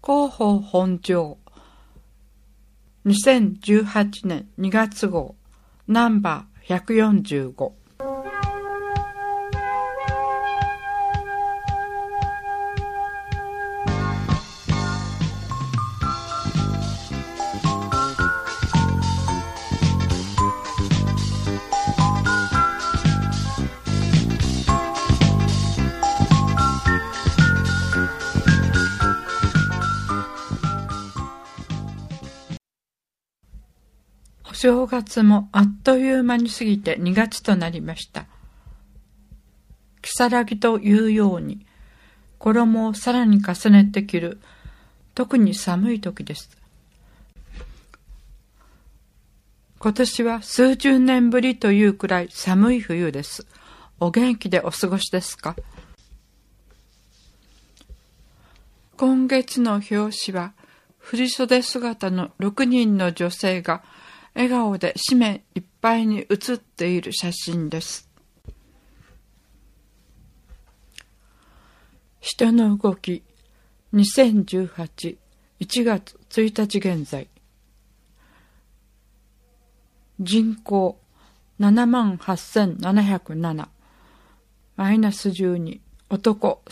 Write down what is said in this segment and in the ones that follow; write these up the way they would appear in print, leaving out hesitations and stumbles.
広報本庄2018年2月号ナンバー145。お正月もあっという間に過ぎて2月となりました。如月というように衣をさらに重ねて着る特に寒い時です。今年は数十年ぶりというくらい寒い冬です。お元気でお過ごしですか？今月の表紙は振袖姿の6人の女性が笑顔で紙面いっぱいに写っている写真です。人の動き2018 1月1日現在、人口 78,707 マイナス12、男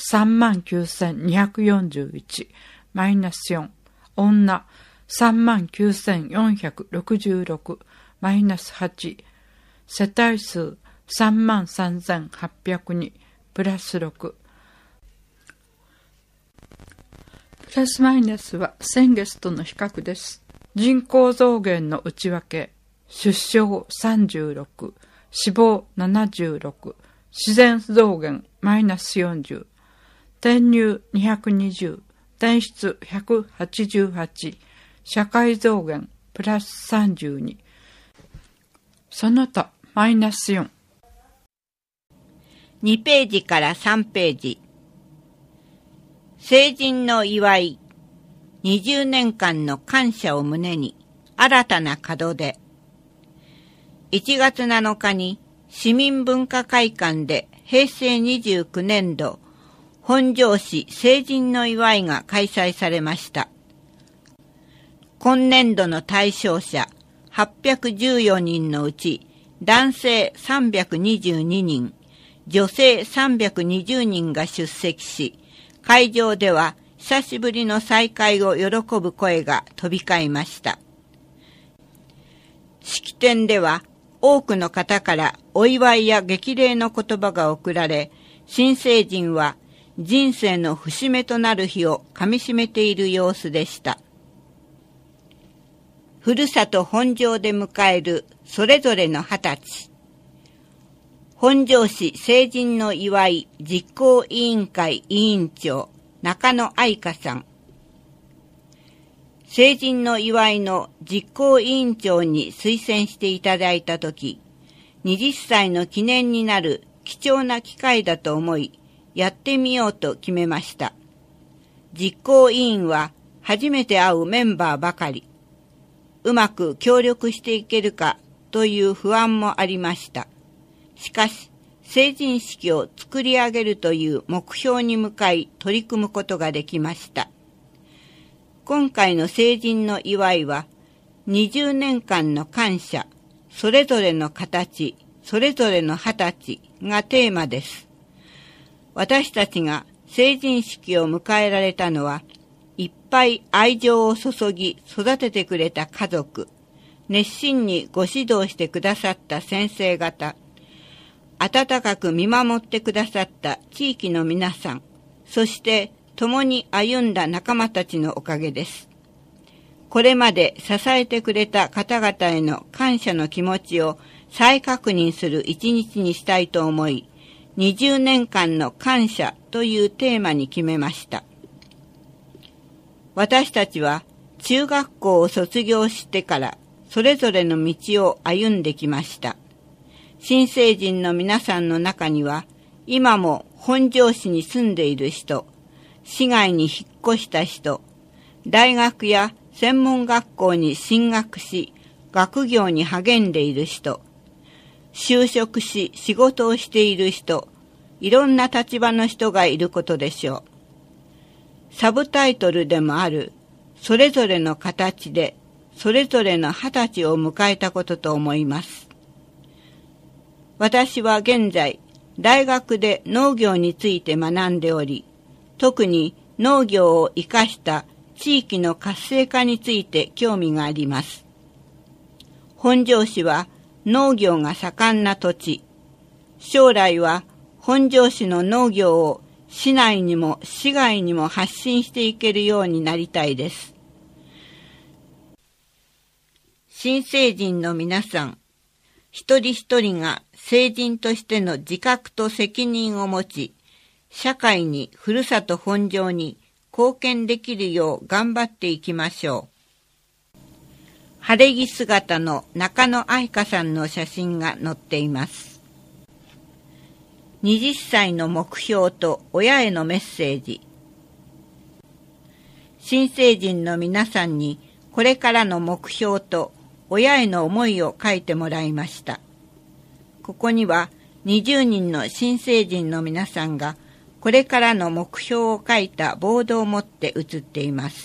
39,241 マイナス4、女39,466 マイナス8、世帯数 33,802 プラス6。プラスマイナスは先月との比較です。人口増減の内訳、出生36、死亡76、自然増減マイナス40、転入220、転出188、社会増減プラス32、その他マイナス4。 2ページから3ページ。成人の祝い、20年間の感謝を胸に新たな門出。1月7日に市民文化会館で平成29年度本庄市成人の祝いが開催されました。今年度の対象者814人のうち男性322人、女性320人が出席し、会場では久しぶりの再会を喜ぶ声が飛び交いました。式典では多くの方からお祝いや激励の言葉が贈られ、新成人は人生の節目となる日をかみしめている様子でした。ふるさと本庄で迎えるそれぞれの20歳。本庄市成人の祝い実行委員会委員長中野愛香さん。成人の祝いの実行委員長に推薦していただいたとき、20歳の記念になる貴重な機会だと思い、やってみようと決めました。実行委員は初めて会うメンバーばかり。うまく協力していけるかという不安もありました。しかし、成人式を作り上げるという目標に向かい取り組むことができました。今回の成人の祝いは、20年間の感謝、それぞれの形、それぞれの20歳がテーマです。私たちが成人式を迎えられたのは、いっぱい愛情を注ぎ育ててくれた家族、熱心にご指導してくださった先生方、温かく見守ってくださった地域の皆さん、そして共に歩んだ仲間たちのおかげです。これまで支えてくれた方々への感謝の気持ちを再確認する一日にしたいと思い、20年間の感謝というテーマに決めました。私たちは中学校を卒業してからそれぞれの道を歩んできました。新成人の皆さんの中には今も本庄市に住んでいる人、市外に引っ越した人、大学や専門学校に進学し学業に励んでいる人、就職し仕事をしている人、いろんな立場の人がいることでしょう。 サブタイトルでもある、それぞれの形で、それぞれの20歳を迎えたことと思います。私は現在、大学で農業について学んでおり、特に農業を生かした地域の活性化について興味があります。本庄市は農業が盛んな土地。将来は本庄市の農業を市内にも市外にも発信していけるようになりたいです。新成人の皆さん、一人一人が成人としての自覚と責任を持ち、社会にふるさと本庄に貢献できるよう頑張っていきましょう。晴れ着姿の中野愛香さんの写真が載っています。20歳の目標と親へのメッセージ。新成人の皆さんにこれからの目標と親への思いを書いてもらいました。ここには20人の新成人の皆さんがこれからの目標を書いたボードを持って写っています。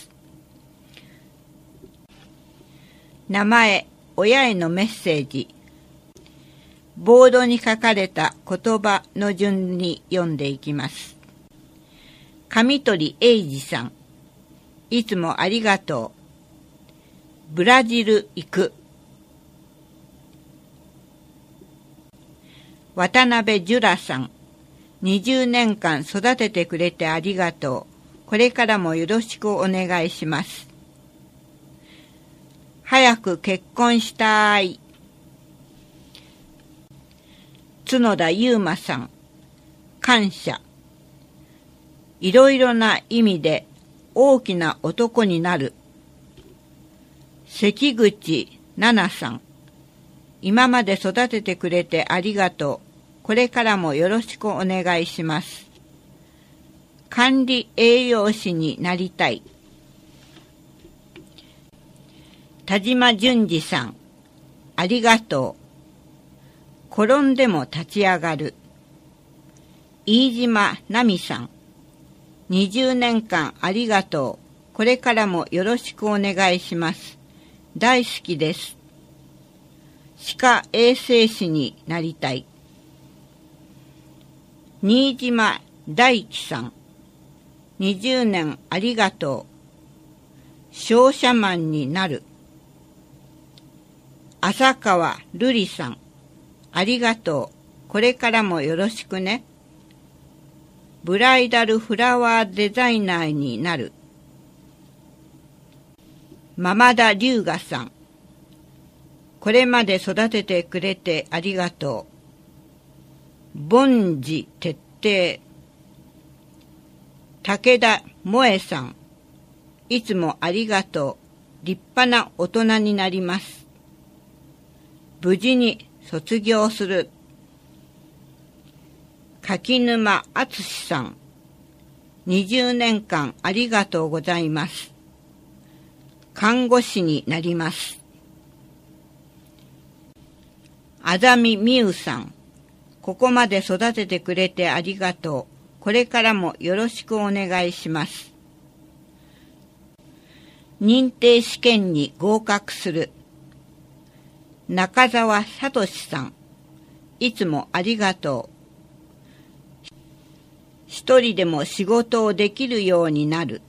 名前、親へのメッセージ。ボードに書かれた言葉の順に読んでいきます。上鳥英二さん、いつもありがとう。ブラジル行く。渡辺ジュラさん、20年間育ててくれてありがとう。これからもよろしくお願いします。早く結婚したい。角田悠馬さん、感謝。いろいろな意味で大きな男になる。関口奈々さん、今まで育ててくれてありがとう。これからもよろしくお願いします。管理栄養士になりたい。田島淳二さん、ありがとう。転んでも立ち上がる。飯島奈美さん、20年間ありがとう。これからもよろしくお願いします。大好きです。歯科衛生士になりたい。新島大樹さん、20年ありがとう。商社マンになる。浅川瑠璃さん、ありがとう。これからもよろしくね。ブライダルフラワーデザイナーになる。間田龍河さん、これまで育ててくれてありがとう。凡事徹底。武田萌えさん、いつもありがとう。立派な大人になります。無事に卒業する。柿沼敦さん、20年間ありがとうございます。看護師になります。あざみみゆさん、ここまで育ててくれてありがとう。これからもよろしくお願いします。認定試験に合格する。中澤聡さん、いつもありがとう。一人でも仕事をできるようになる。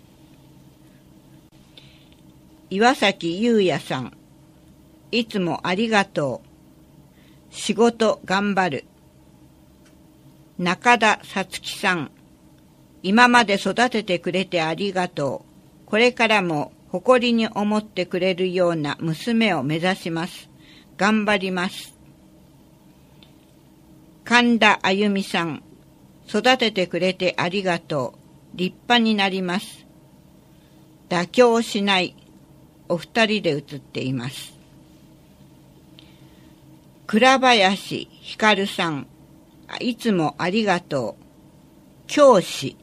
岩崎優也さん、いつもありがとう。仕事頑張る。中田さつきさん、今まで育ててくれてありがとう。これからも誇りに思ってくれるような娘を目指します。頑張ります。神田あゆみさん、育ててくれてありがとう。立派になります。妥協しない。お二人で写っています。倉林ひかるさん、いつもありがとう。教師。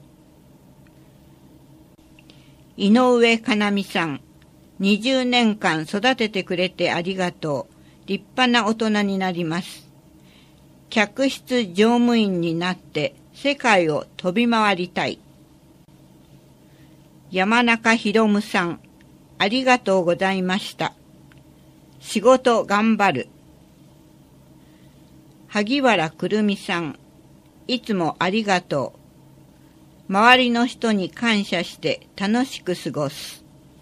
井上かなみさん、20年間育ててくれてありがとう。立派な大人になります。客室乗務員になって世界を飛び回りたい。 山中博夢さん、ありがとうございました。仕事頑張る。萩原くるみさん、いつもありがとう。周りの人に感謝して楽しく過ごす。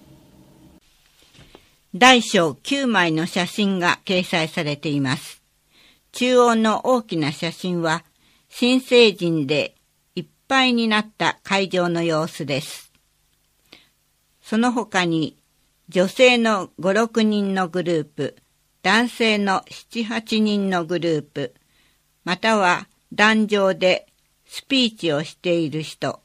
大小9枚の写真が掲載されています。中央の大きな写真は、新成人でいっぱいになった会場の様子です。その他に、女性の5、6人のグループ、男性の7、8人のグループ、または壇上でスピーチをしている人、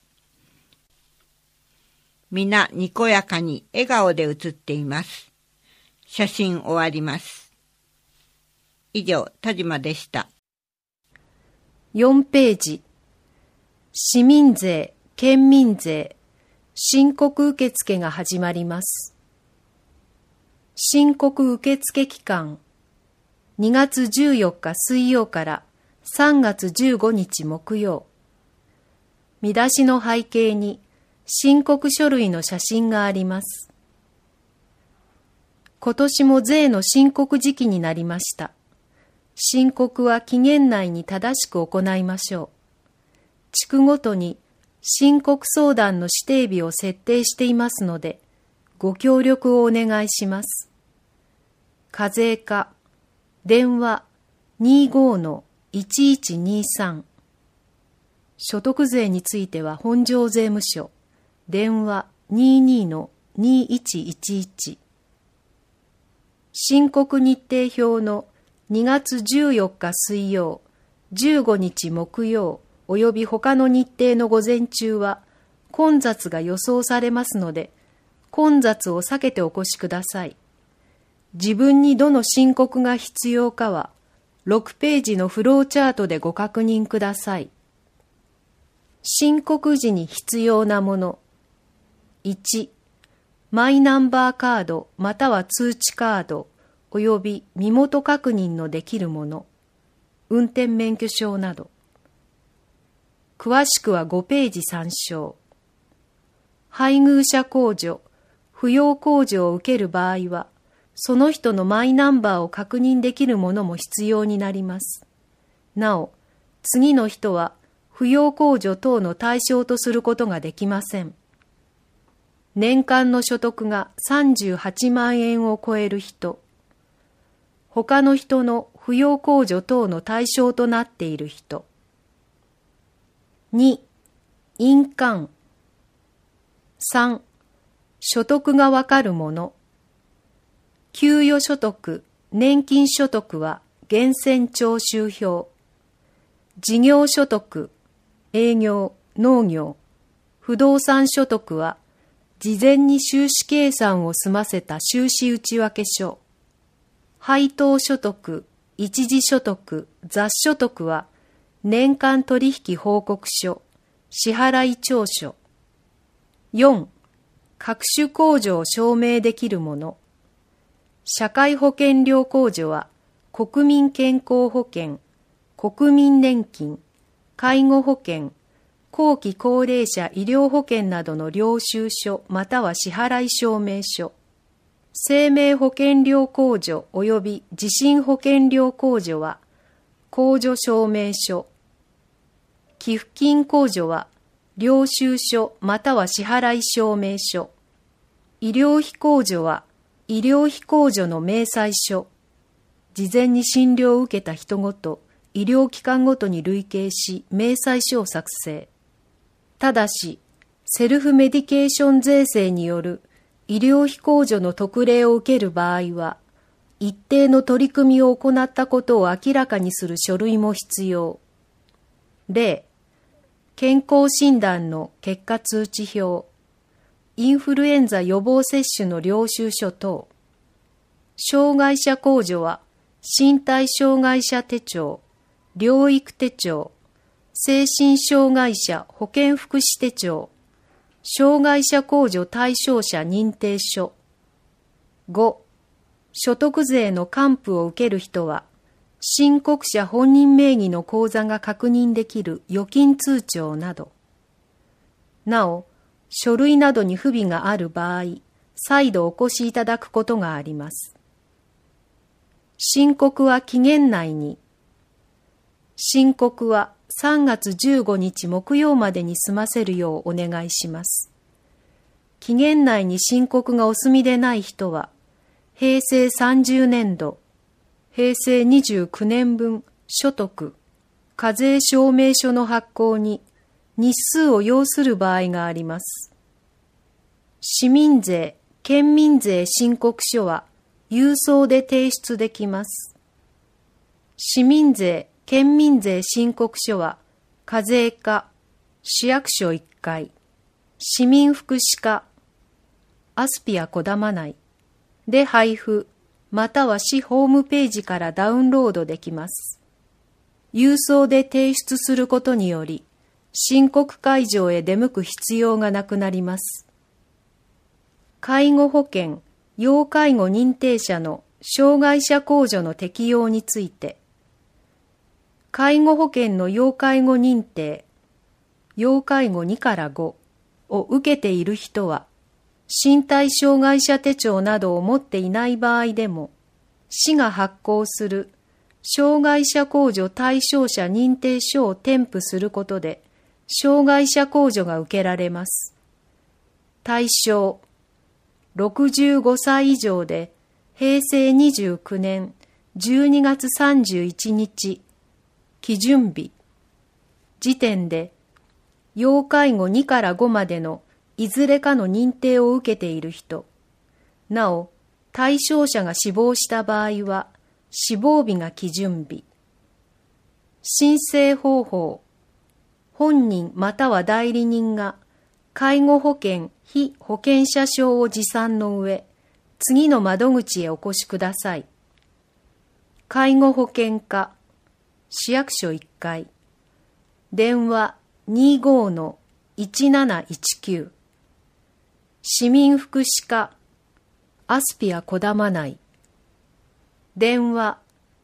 皆にこやかに笑顔で写っています。写真終わります。以上、田島でした。 4ページ。市民税、県民税、申告受付が始まります。申告受付期間、2月14日水曜から3月15日木曜。見出しの背景に申告書類の写真があります。今年も税の申告時期になりました。申告は期限内に正しく行いましょう。地区ごとに申告相談の指定日を設定していますので、ご協力をお願いします。課税課、電話 25-1123。所得税については本庄税務署、電話 22-2111。申告日程表の2月14日水曜、15日木曜および他の日程の午前中は混雑が予想されますので、混雑を避けてお越しください。自分にどの申告が必要かは、6ページのフローチャートでご確認ください。申告時に必要なもの。1、マイナンバーカードまたは通知カードおよび身元確認のできるもの。運転免許証など。詳しくは5ページ参照。配偶者控除、扶養控除を受ける場合は、その人のマイナンバーを確認できるものも必要になります。なお、次の人は扶養控除等の対象とすることができません。年間の所得が38万円を超える人、他の人の扶養控除等の対象となっている人。2、印鑑。3、所得がわかるもの。給与所得、年金所得は源泉徴収票。事業所得、営業、農業、不動産所得は事前に収支計算を済ませた収支内訳書。配当所得、一時所得、雑所得は年間取引報告書、支払い調書。4、各種控除を証明できるもの。社会保険料控除は国民健康保険、国民年金、介護保険、後期高齢者医療保険などの領収書または支払い証明書。生命保険料控除及び地震保険料控除は控除証明書。寄付金控除は領収書または支払い証明書。医療費控除は医療費控除の明細書。事前に診療を受けた人ごと、医療機関ごとに類型し、明細書を作成。ただし、セルフメディケーション税制による医療費控除の特例を受ける場合は、一定の取り組みを行ったことを明らかにする書類も必要。例、健康診断の結果通知表、インフルエンザ予防接種の領収書等。障害者控除は、身体障害者手帳、療育手帳、精神障害者保健福祉手帳、障害者控除対象者認定書。5、所得税の還付を受ける人は、申告者本人名義の口座が確認できる預金通帳など。なお、 書類などに不備がある場合、再度お越しいただくことがあります。申告は期限内に。申告は3月15日木曜までに済ませるようお願いします。期限内に申告がお済みでない人は、平成30年度、平成29年分所得、課税証明書の発行に日数を要する場合があります。市民税、県民税申告書は郵送で提出できます。市民税、県民税申告書は課税課、市役所1階、市民福祉課、アスピアこだま内で配布、または市ホームページからダウンロードできます。郵送で提出することにより、申告会場へ出向く必要がなくなります。介護保険、要介護認定者の障害者控除の適用について、介護保険の要介護認定、要介護2から5を受けている人は、身体障害者手帳などを持っていない場合でも、市が発行する障害者控除対象者認定書を添付することで、障害者控除が受けられます。対象、65歳以上で平成29年12月31日、基準日、時点で、要介護2から5までのいずれかの認定を受けている人、なお、対象者が死亡した場合は、死亡日が基準日。申請方法、本人または代理人が、介護保険被保険者証を持参の上、次の窓口へお越しください。介護保険課、市役所1階、電話 25-1719、市民福祉課、アスピアこだま内、電話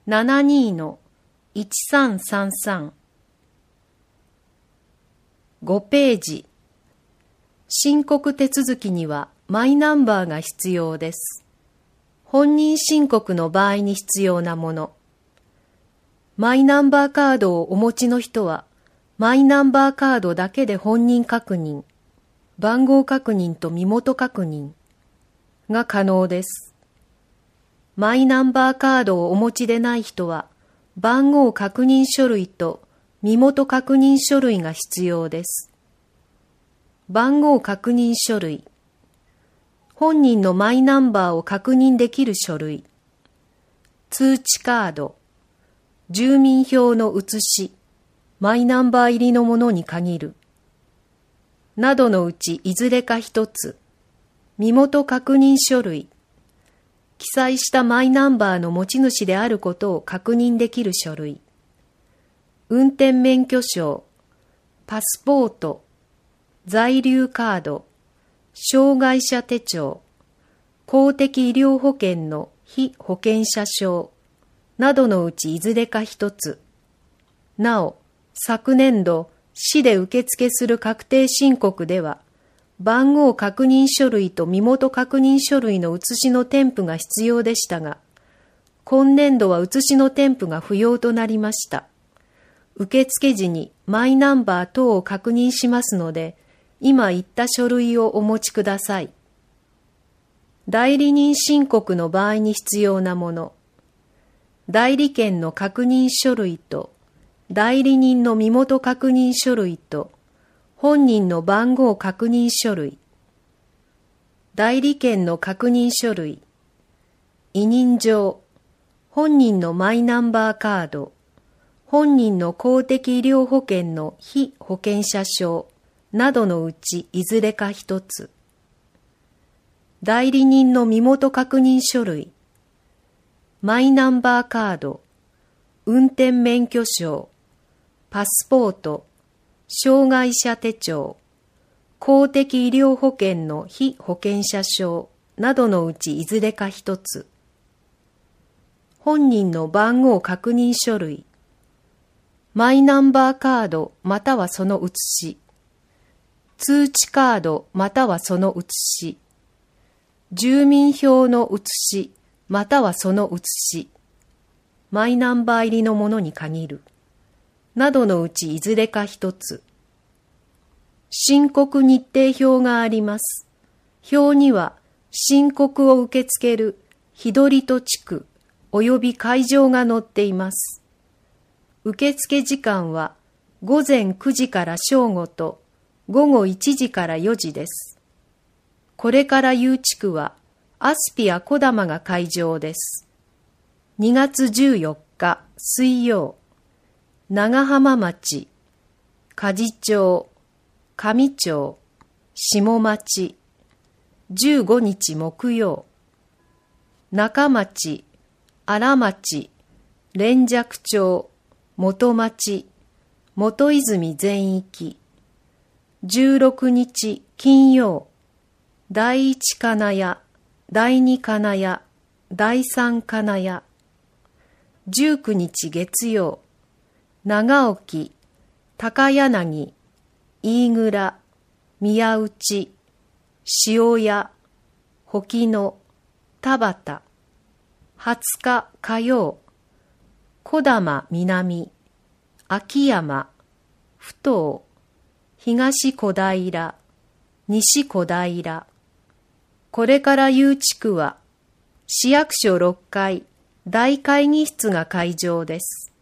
72-1333、5ページ。申告手続きにはマイナンバーが必要です。本人申告の場合に必要なもの。マイナンバーカードをお持ちの人は、マイナンバーカードだけで本人確認、番号確認と身元確認が可能です。マイナンバーカードをお持ちでない人は、番号確認書類と身元確認書類が必要です。番号確認書類、本人のマイナンバーを確認できる書類、通知カード、住民票の写し、マイナンバー入りのものに限る、などのうちいずれか一つ、身元確認書類、記載したマイナンバーの持ち主であることを確認できる書類、運転免許証、パスポート、在留カード、障害者手帳、公的医療保険の被保険者証などのうちいずれか一つ。なお、昨年度、市で受付する確定申告では、番号確認書類と身元確認書類の写しの添付が必要でしたが、今年度は写しの添付が不要となりました。受付時にマイナンバー等を確認しますので、今言った書類をお持ちください。代理人申告の場合に必要なもの。代理権の確認書類と、代理人の身元確認書類と、本人の番号確認書類。代理権の確認書類。委任状。本人のマイナンバーカード。本人の公的医療保険の被保険者証。などのうちいずれか一つ。代理人の身元確認書類、マイナンバーカード、運転免許証、パスポート、障害者手帳、公的医療保険の被保険者証などのうちいずれか一つ。本人の番号確認書類、マイナンバーカードまたはその写し、 通知カードまたはその写し、住民票の写しまたはその写し、マイナンバー入りのものに限る、などのうちいずれか一つ。申告日程表があります。表には申告を受け付ける日取りと地区及び会場が載っています。受付時間は午前9時から正午と午後1時から4時です。これからU地区はアスピア小玉が会場です。2月14日水曜、長浜町、梶町、上町、下町、15日木曜、中町、荒町、連雀町、元町、元泉全域、16日金曜、第一金谷、第二金谷、第三金谷、19日月曜、長沖、高柳、飯倉、宮内、塩谷、保木野、田端、20日火曜、小玉南、秋山、府東、東小平、西小平。これからU地区は、市役所6階、大会議室が会場です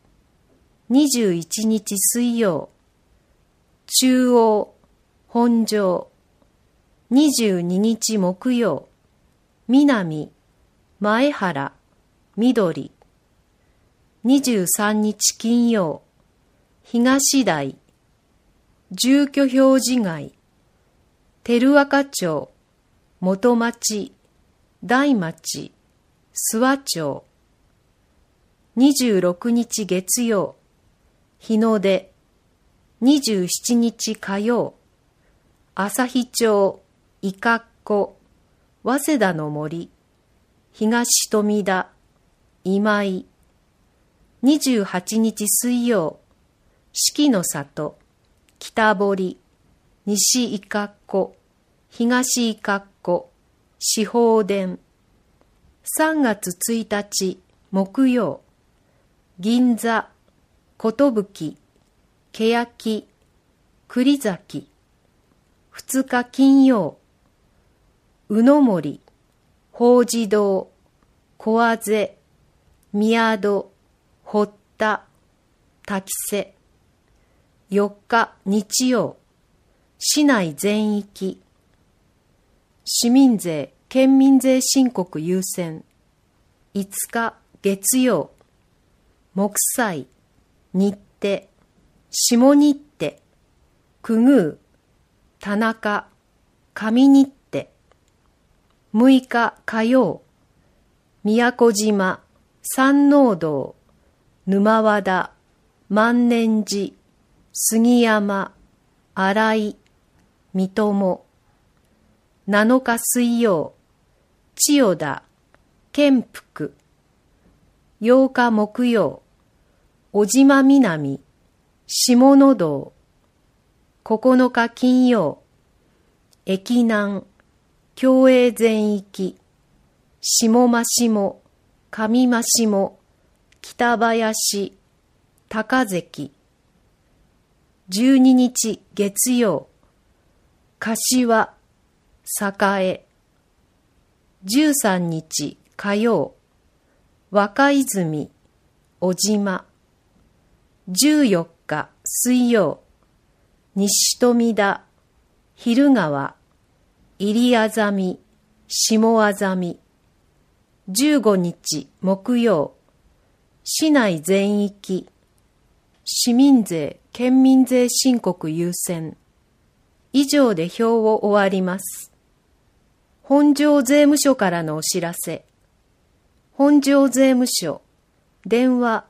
。21日水曜、中央、本庄、22日木曜、南、前原、緑、23日金曜、東台、住居表示街、照若町、元町、大町、諏訪町、26日月曜、日の出、27日火曜、旭町、伊香子、早稲田の森、東富田、今井、28日水曜、四季の里、北堀、西伊香子、東伊香子、四方田。3月1日木曜、銀座、寿、欅、栗崎。2日金曜、宇野森、法事堂、小あぜ、宮戸、堀田、滝瀬。4日日曜、市内全域。市民税、県民税申告優先。5日月曜、木祭、日手、下日手、久宮、田中、上日手。6日火曜、宮古島、山王堂、沼和田、万年寺、杉山、新井、三友。7日水曜、千代田、建福。8日木曜、小島南、下野道。9日金曜、駅南、共栄全域、下真下、上真下、北林、高関。12日月曜、柏、栄。13日火曜、若泉、小島。14日水曜、西富田、昼川、入あざみ、下あざみ。15日木曜、市内全域。市民税、県民税申告優先。以上で表を終わります。本庄税務署からのお知らせ。本庄税務署、電話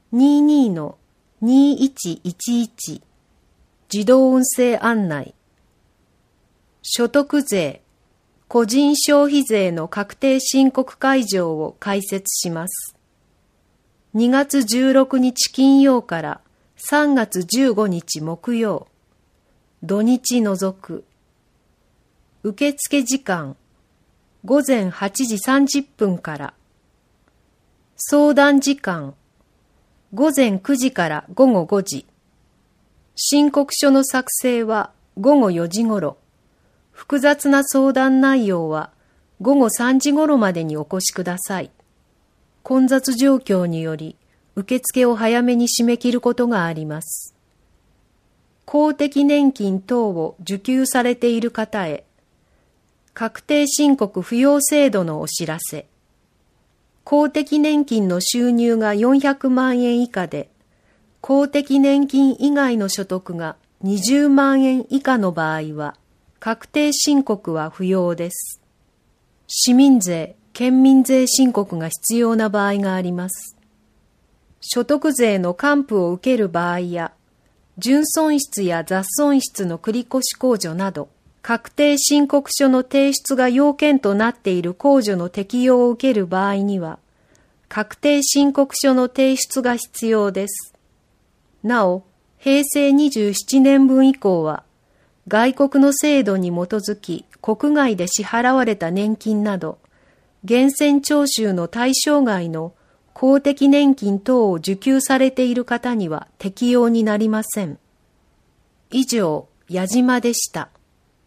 22-2111 自動音声案内。所得税、個人消費税の確定申告会場を開設します。2月16日金曜から3月15日木曜、 土日除く。受付時間、午前8時30分から。相談時間、午前9時から午後5時。申告書の作成は午後4時ごろ。複雑な相談内容は午後3時ごろまでにお越しください。混雑状況により受付を早めに締め切ることがあります。公的年金等を受給されている方へ、確定申告不要制度のお知らせ。公的年金の収入が400万円以下で、公的年金以外の所得が20万円以下の場合は、確定申告は不要です。市民税、県民税申告が必要な場合があります。所得税の還付を受ける場合や、純損失や雑損失の繰越控除など、確定申告書の提出が要件となっている控除の適用を受ける場合には、確定申告書の提出が必要です。なお、平成27年分以降は、外国の制度に基づき国外で支払われた年金など、源泉徴収の対象外の公的年金等を受給されている方には適用になりません。以上、矢島でした。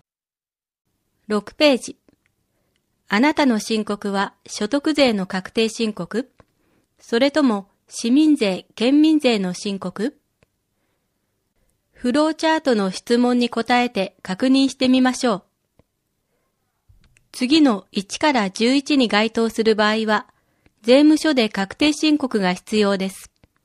6ページ。あなたの申告は所得税の確定申告？それとも市民税、県民税の申告？フローチャートの質問に答えて確認してみましょう。次の1から11に該当する場合は、税務署で確定申告が必要です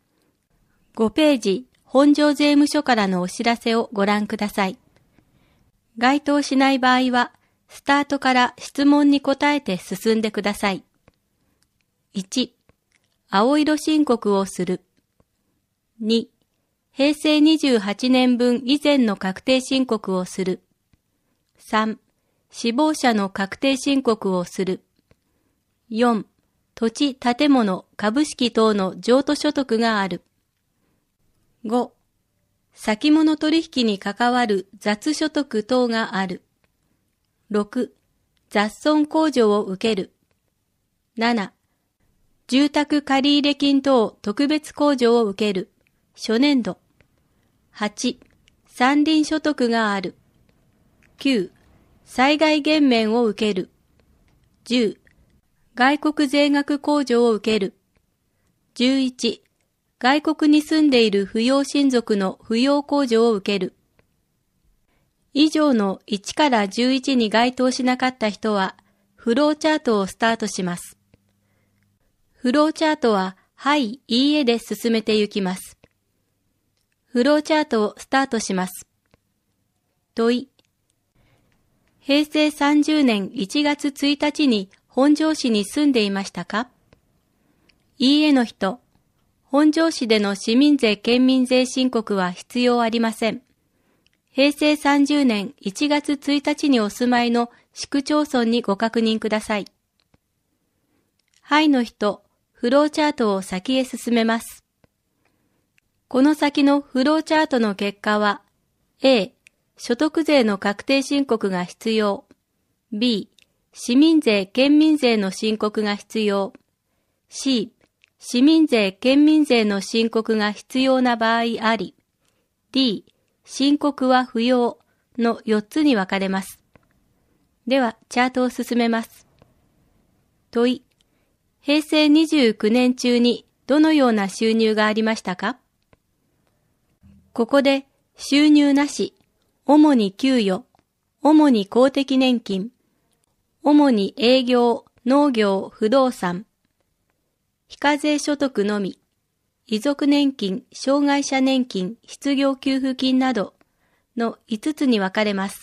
。5ページ、本庄税務署からのお知らせをご覧ください。該当しない場合は、スタートから質問に答えて進んでください。1、青色申告をする。2、平成28年分以前の確定申告をする。3、死亡者の確定申告をする。4、土地、建物、株式等の譲渡所得がある。5、先物取引に関わる雑所得等がある。6、雑損控除を受ける。7、住宅借入金等特別控除を受ける。初年度。8、山林所得がある。9、災害減免を受ける。10、外国税額控除を受ける。11、外国に住んでいる扶養親族の扶養控除を受ける。以上の1から11に該当しなかった人は、フローチャートをスタートします。フローチャートは、はい、いいえで進めていきます。フローチャートをスタートします。問い。平成30年1月1日に本庄市に住んでいましたか？いいえの人。本庄市での市民税県民税申告は必要ありません。平成30年1月1日にお住まいの市区町村にご確認ください。はいの人、フローチャートを先へ進めます。この先のフローチャートの結果は、A、所得税の確定申告が必要。B、市民税県民税の申告が必要。C、市民税県民税の申告が必要な場合あり。D、申告は不要の4つに分かれます。では、チャートを進めます。問い。平成29年中にどのような収入がありましたか？ここで、収入なし、主に給与、主に公的年金、主に営業、農業、不動産、非課税所得のみ、遺族年金、障害者年金、失業給付金などの5つに分かれます。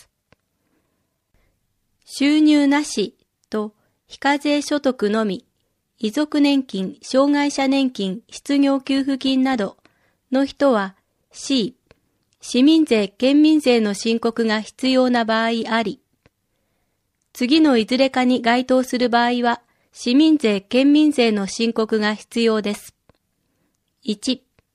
収入なしと非課税所得のみ、遺族年金、障害者年金、失業給付金などの人は C、市民税、県民税の申告が必要な場合あり、次のいずれかに該当する場合は、市民税、県民税の申告が必要です。1、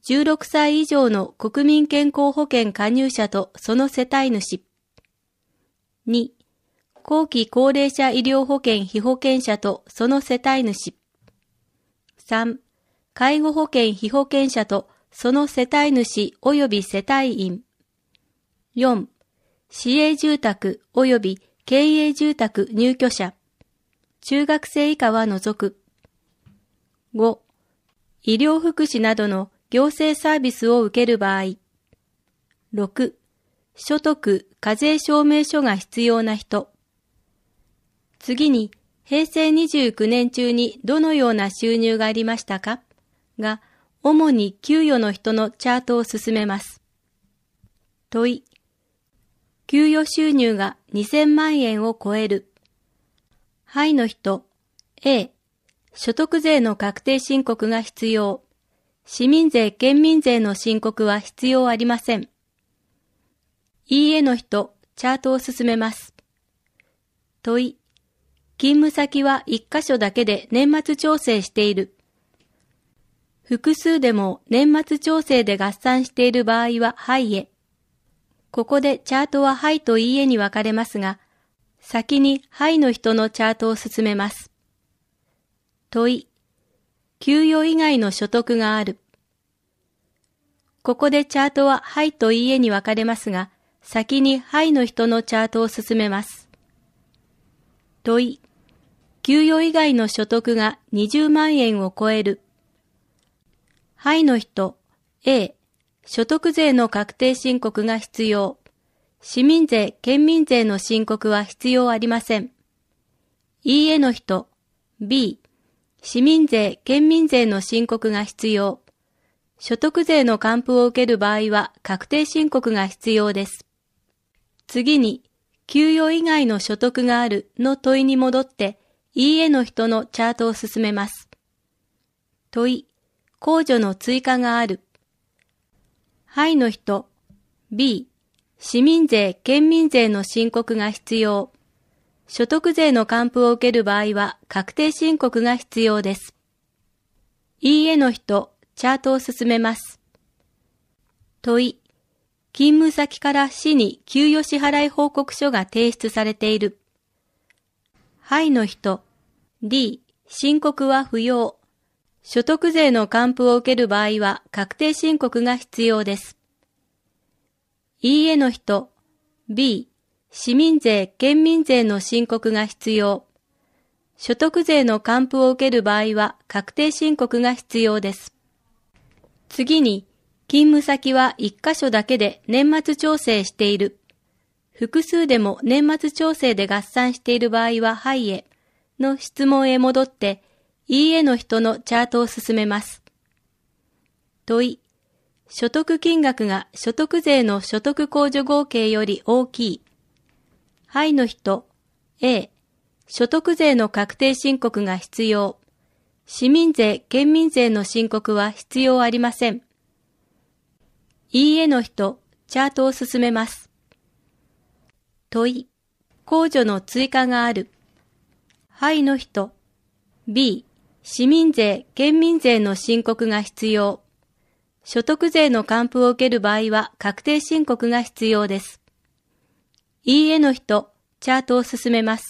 16歳以上の国民健康保険加入者とその世帯主。2、後期高齢者医療保険被保険者とその世帯主。3、介護保険被保険者とその世帯主及び世帯員。4、市営住宅及び経営住宅入居者。中学生以下は除く。5、医療福祉などの行政サービスを受ける場合。6、所得・課税証明書が必要な人。次に、平成29年中にどのような収入がありましたかが、主に給与の人のチャートを進めます。問い。給与収入が2000万円を超える。はいの人。A、所得税の確定申告が必要。市民税・県民税の申告は必要ありません。いいえの人、チャートを進めます。問い。勤務先は1カ所だけで年末調整している。複数でも年末調整で合算している場合ははいへ。ここでチャートははいといいえに分かれますが、先にはいの人のチャートを進めます。問い。給与以外の所得がある。ここでチャートははいといいえに分かれますが、先にはいの人のチャートを進めます。問い。給与以外の所得が20万円を超える。はいの人。A、所得税の確定申告が必要。市民税・県民税の申告は必要ありません。いいえの人。B、市民税・県民税の申告が必要。所得税の還付を受ける場合は確定申告が必要です。次に、給与以外の所得があるの問いに戻って、いいえの人のチャートを進めます。問い、控除の追加がある。はいの人。B、市民税・県民税の申告が必要。所得税の還付を受ける場合は確定申告が必要です。いいえの人、チャートを進めます。問い、勤務先から市に給与支払い報告書が提出されている。はいの人。D、申告は不要。所得税の還付を受ける場合は確定申告が必要です。いいえの人。B、市民税・県民税の申告が必要。所得税の還付を受ける場合は確定申告が必要です。次に、勤務先は1カ所だけで年末調整している。複数でも年末調整で合算している場合ははいへの質問へ戻って、いいえの人のチャートを進めます。問い、所得金額が所得税の所得控除合計より大きい。はいの人。A、所得税の確定申告が必要。市民税・県民税の申告は必要ありません。いいえの人、チャートを進めます。問い、控除の追加がある。はいの人。B、市民税・県民税の申告が必要。所得税の還付を受ける場合は確定申告が必要です。いいえの人、チャートを進めます。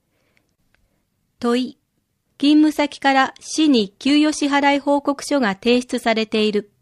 問い、勤務先から市に給与支払い報告書が提出されている。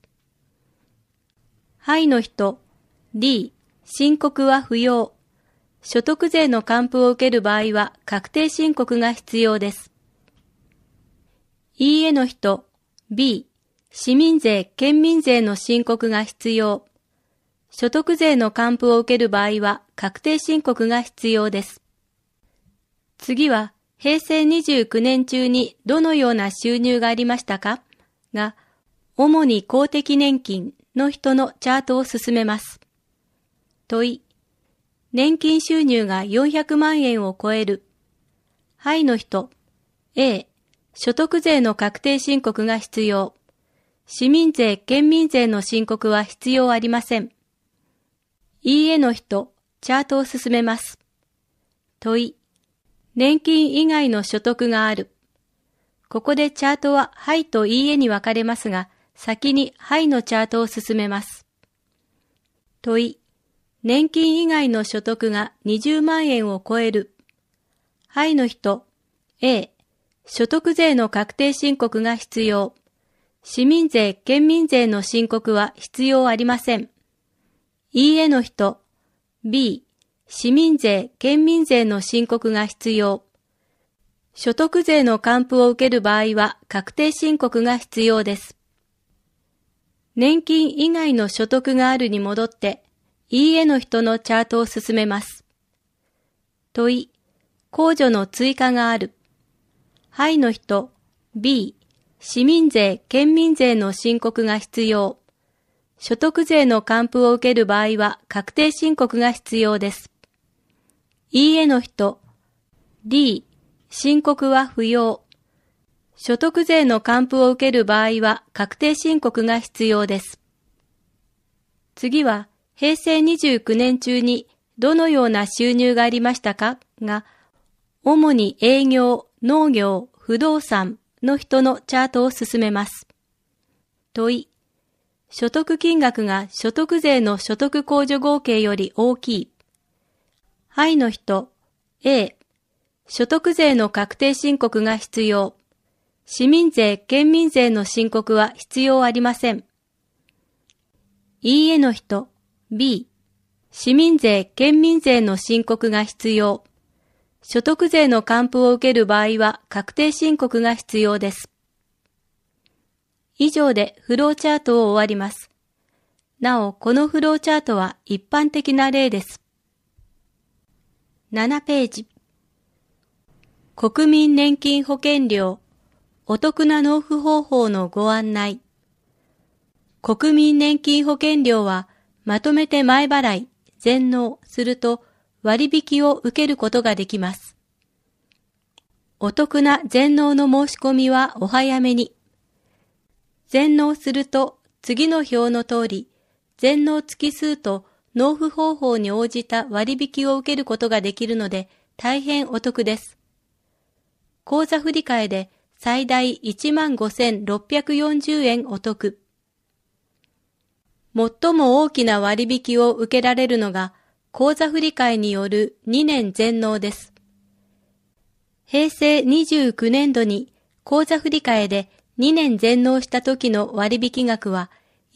はいの人。D、申告は不要。所得税の還付を受ける場合は確定申告が必要です。いいえの人。B、市民税・県民税の申告が必要。所得税の還付を受ける場合は確定申告が必要です。次は、平成29年中にどのような収入がありましたかが、主に公的年金の人のチャートを進めます。問い、年金収入が400万円を超える。はいの人。A、所得税の確定申告が必要。市民税・県民税の申告は必要ありません。いいえの人、チャートを進めます。問い、年金以外の所得がある。ここでチャートははいといいえに分かれますが、 先にはいのチャートを進めます。問い、年金以外の所得が20万円を超える。はいの人、A、所得税の確定申告が必要。市民税、県民税の申告は必要ありません。いいえの人、B、市民税、県民税の申告が必要。所得税の還付を受ける場合は確定申告が必要です。年金以外の所得があるに戻って、いいえの人のチャートを進めます。問い、控除の追加がある。はいの人、B、市民税、県民税の申告が必要。所得税の還付を受ける場合は確定申告が必要です。いいえの人、D、申告は不要。所得税の還付を受ける場合は確定申告が必要です。次は、平成29年中にどのような収入がありましたかが、主に営業、農業、不動産の人のチャートを進めます。問い、所得金額が所得税の所得控除合計より大きい。はいの人、A、所得税の確定申告が必要。市民税、県民税の申告は必要ありません。いいえの人、B、市民税、県民税の申告が必要。所得税の還付を受ける場合は確定申告が必要です。以上でフローチャートを終わります。なお、このフローチャートは一般的な例です。7ページ。国民年金保険料、お得な納付方法のご案内。国民年金保険料はまとめて前払い、全納すると割引を受けることができます。お得な全納の申し込みはお早めに。全納すると次の表の通り、全納月数と納付方法に応じた割引を受けることができるので大変お得です。口座振替で最大 15,640 円お得。最も大きな割引を受けられるのが口座振替による2年全納です。平成29年度に口座振替で2年全納した時の割引額は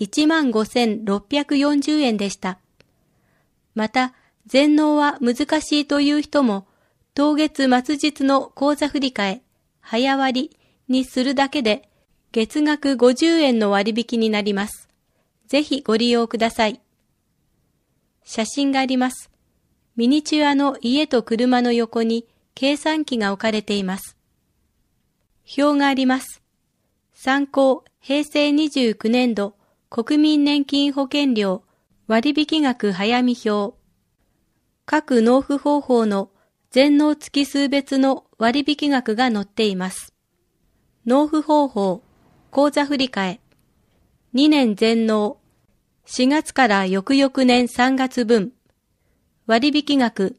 15,640 円でした。また、全納は難しいという人も、当月末日の口座振替、早割にするだけで月額50円の割引になります。ぜひご利用ください。写真があります。ミニチュアの家と車の横に計算機が置かれています。表があります。参考平成29年度国民年金保険料割引額早見表。各納付方法の全納月数別の割引額が載っています。納付方法、口座振替、2年全納、4月から翌々年3月分、割引額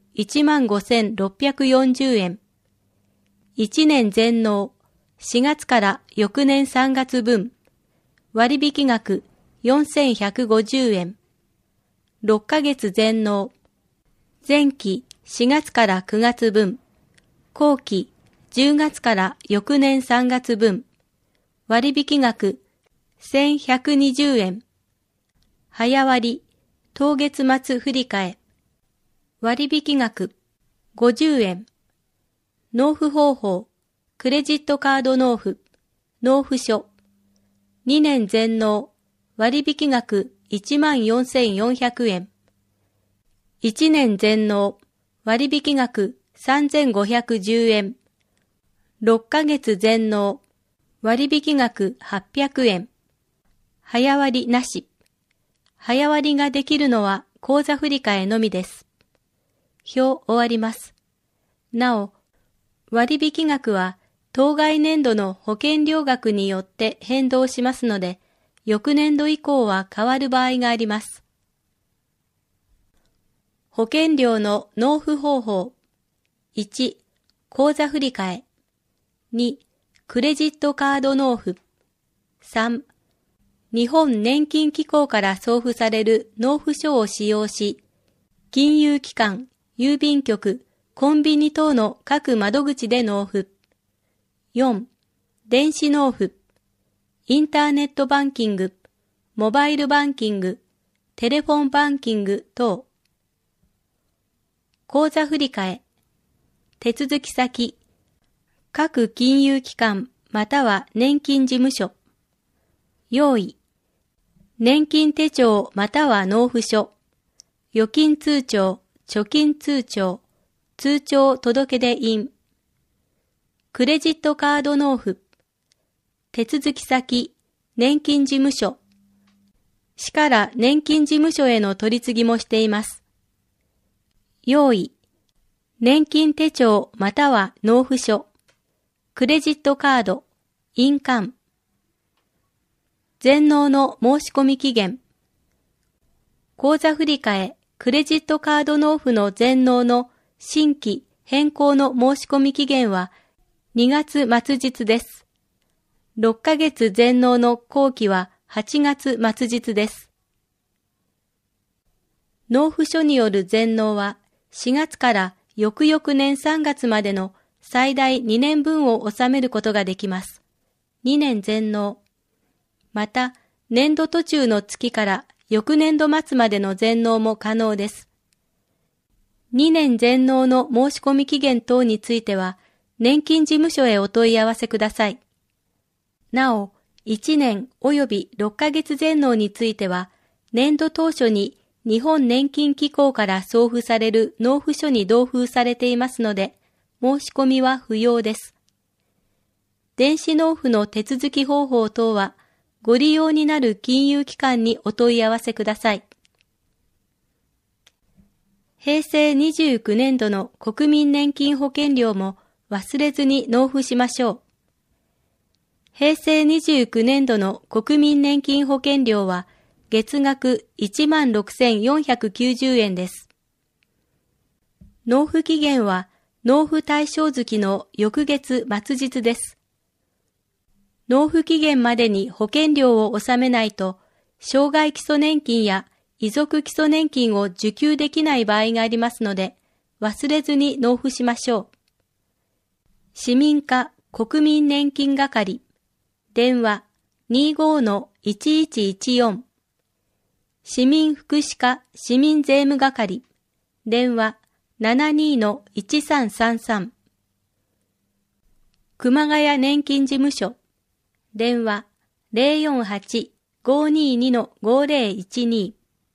15,640 円。1年全納、4月から翌年3月分、割引額 4,150 円。6ヶ月全納、前期4月から9月分、後期10月から翌年3月分、割引額 1,120 円。早割、当月末振替、割引額50円。納付方法、クレジットカード納付、納付書。2年全納、割引額 14,400 円。1年全納、割引額 3,510 円。6ヶ月全納、割引額800円。早割なし。早割ができるのは口座振替のみです。表終わります。なお、割引額は当該年度の保険料額によって変動しますので、翌年度以降は変わる場合があります。保険料の納付方法。1、口座振替。2、クレジットカード納付。3、 日本年金機構から送付される納付書を使用し、金融機関、郵便局、コンビニ等の各窓口で納付。4. 電子納付。インターネットバンキング、モバイルバンキング、テレフォンバンキング等。口座振替。手続き先。各金融機関または年金事務所。用意。年金手帳または納付書。預金通帳、貯金通帳、通帳届出印。クレジットカード納付。手続き先、年金事務所。市から年金事務所への取り次ぎもしています。用意。年金手帳または納付書。クレジットカード、印鑑。全納の申し込み期限。口座振替、クレジットカード納付の全納の新規変更の申し込み期限は2月末日です。6ヶ月全納の後期は8月末日です。納付書による全納は4月から翌々年3月までの最大2年分を納めることができます。2年全納。また、年度途中の月から翌年度末までの全納も可能です。2年全納の申し込み期限等については、年金事務所へお問い合わせください。なお、1年及び6ヶ月全納については、年度当初に日本年金機構から送付される納付書に同封されていますので、申し込みは不要です。電子納付の手続き方法等は、ご利用になる金融機関にお問い合わせください。平成29年度の国民年金保険料も忘れずに納付しましょう。平成29年度の国民年金保険料は月額 16,490 円です。納付期限は納付対象月の翌月末日です。納付期限までに保険料を納めないと、障害基礎年金や遺族基礎年金を受給できない場合がありますので、忘れずに納付しましょう。市民課国民年金係、電話 25-1114、市民福祉課市民税務係、電話 72-1333、熊谷年金事務所、電話 048-522-5012。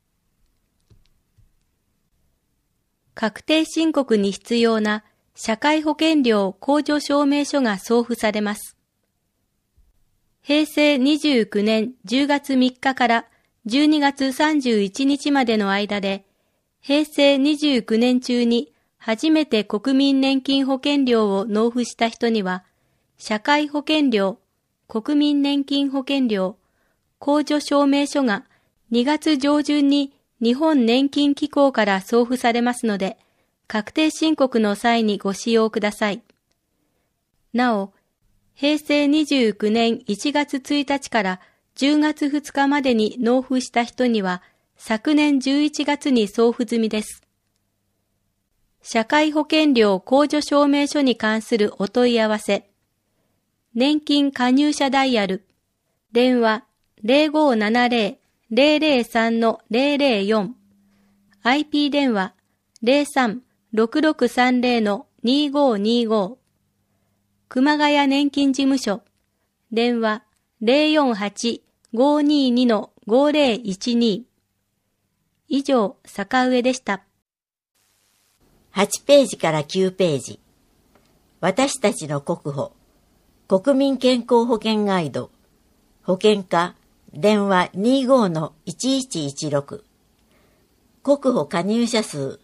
確定申告に必要な社会保険料控除証明書が送付されます。平成29年10月3日から12月31日までの間で、平成29年中に初めて国民年金保険料を納付した人には、社会保険料、国民年金保険料、控除証明書が2月上旬に日本年金機構から送付されますので、確定申告の際にご使用ください。なお、平成29年1月1日から10月2日までに納付した人には、昨年11月に送付済みです。社会保険料控除証明書に関するお問い合わせ、年金加入者ダイヤル、電話 0570-003-004、IP 電話 03-6630-2525、熊谷年金事務所、電話 048-522-5012。以上、坂上でした。 8ページから9ページ。私たちの国保。国民健康保険ガイド。保険課。電話 25-1116。国保加入者数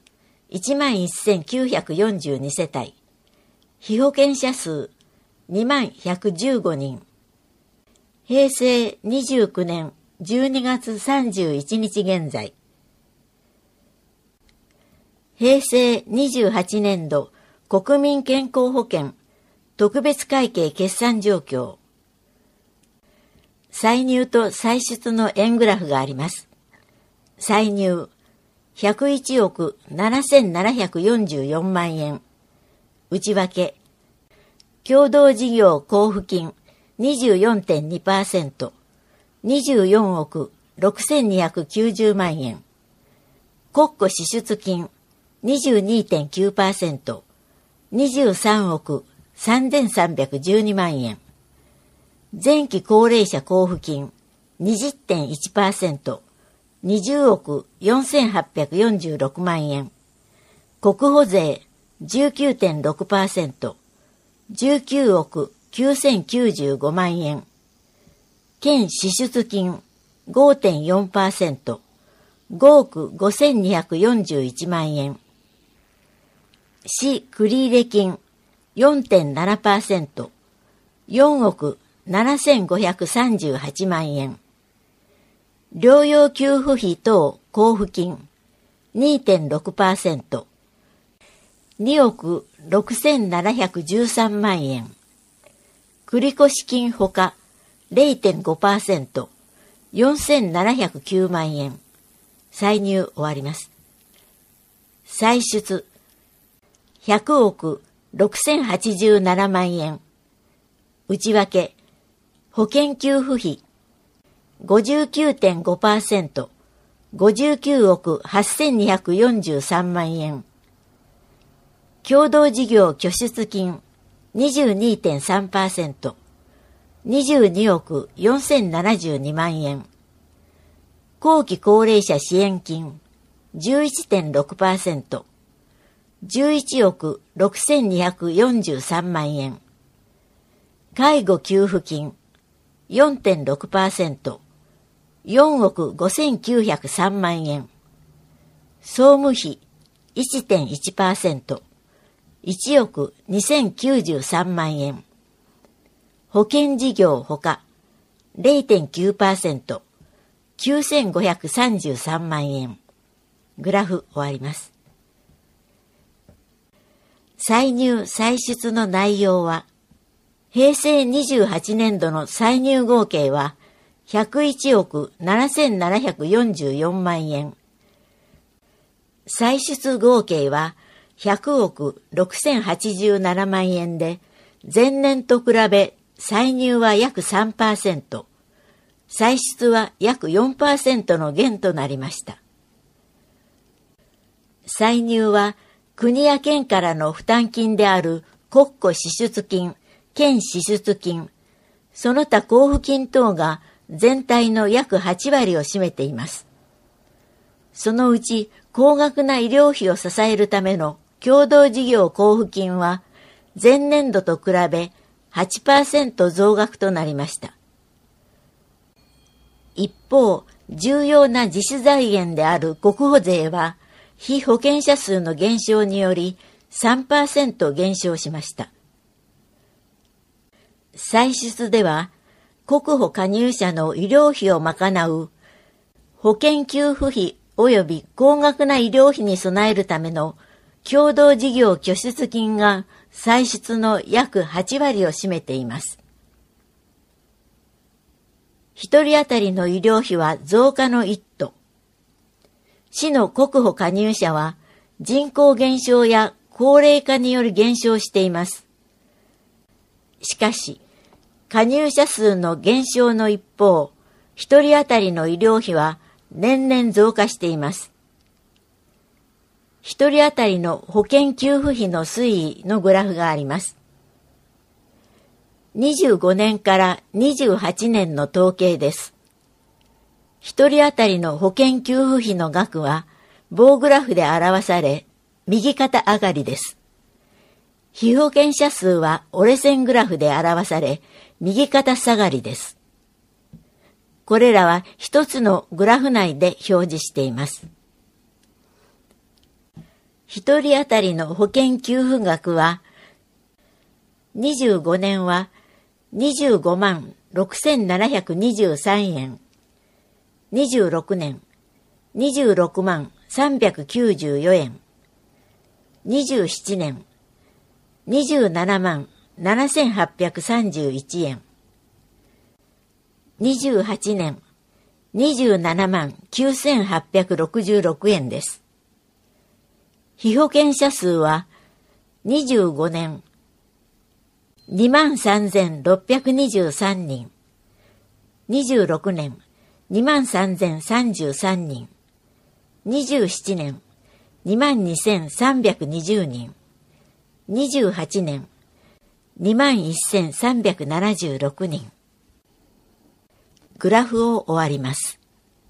11,942 世帯。被保険者数 21,115 人。平成29年12月31日現在。平成28年度国民健康保険特別会計決算状況。 歳入と歳出の円グラフがあります。歳入101億7744万円。内訳共同事業交付金 24.2%、24億6290万円。国庫支出金 22.9%、23億3312万円。前期高齢者交付金 20.1%、20億4846万円。国保税 19.6%、19億9095万円。県支出金 5.4%、5億5241万円。市繰入金 4.7%、4億7538万円。療養給付費等交付金 2.6%、2億6713万円。繰越金ほか 0.5%、4709万円。歳入終わります。歳出100億6087万円。内訳保険給付費 59.5%、59億8243万円。共同事業拠出金 22.3%、22億4072万円。後期高齢者支援金 11.6%、11億6243万円。介護給付金 4.6%、4億5903万円。総務費 1.1%、1億2093万円。保険事業ほか 0.9%、9533万円。グラフ終わります。歳入歳出の内容は、平成28年度の歳入合計は101億7744万円。歳出合計は100億6087万円で、前年と比べ歳入は約 3%、歳出は約 4% の減となりました。歳入は国や県からの負担金である国庫支出金、県支出金、その他交付金等が全体の約8割を占めています。そのうち高額な医療費を支えるための共同事業交付金は前年度と比べ 8% 増額となりました。一方、重要な自主財源である国保税は被保険者数の減少により 3% 減少しました。歳出では、国保加入者の医療費を賄う保険給付費及び高額な医療費に備えるための共同事業拠出金が歳出の約8割を占めています。一人当たりの医療費は増加の一途。市の国保加入者は人口減少や高齢化により減少しています。しかし、加入者数の減少の一方、一人当たりの医療費は年々増加しています。一人当たりの保険給付費の推移のグラフがあります。25年から28年の統計です。一人当たりの保険給付費の額は棒グラフで表され、右肩上がりです。被保険者数は折れ線グラフで表され、右肩下がりです。これらは一つのグラフ内で表示しています。一人当たりの保険給付額は、25年は25万6723円、26年26万394円、27年27万7831円。 28年27万9866円です。被保険者数は25年23,623人、26年23,033人、27年22,320人、28年21,376人。グラフを終わります。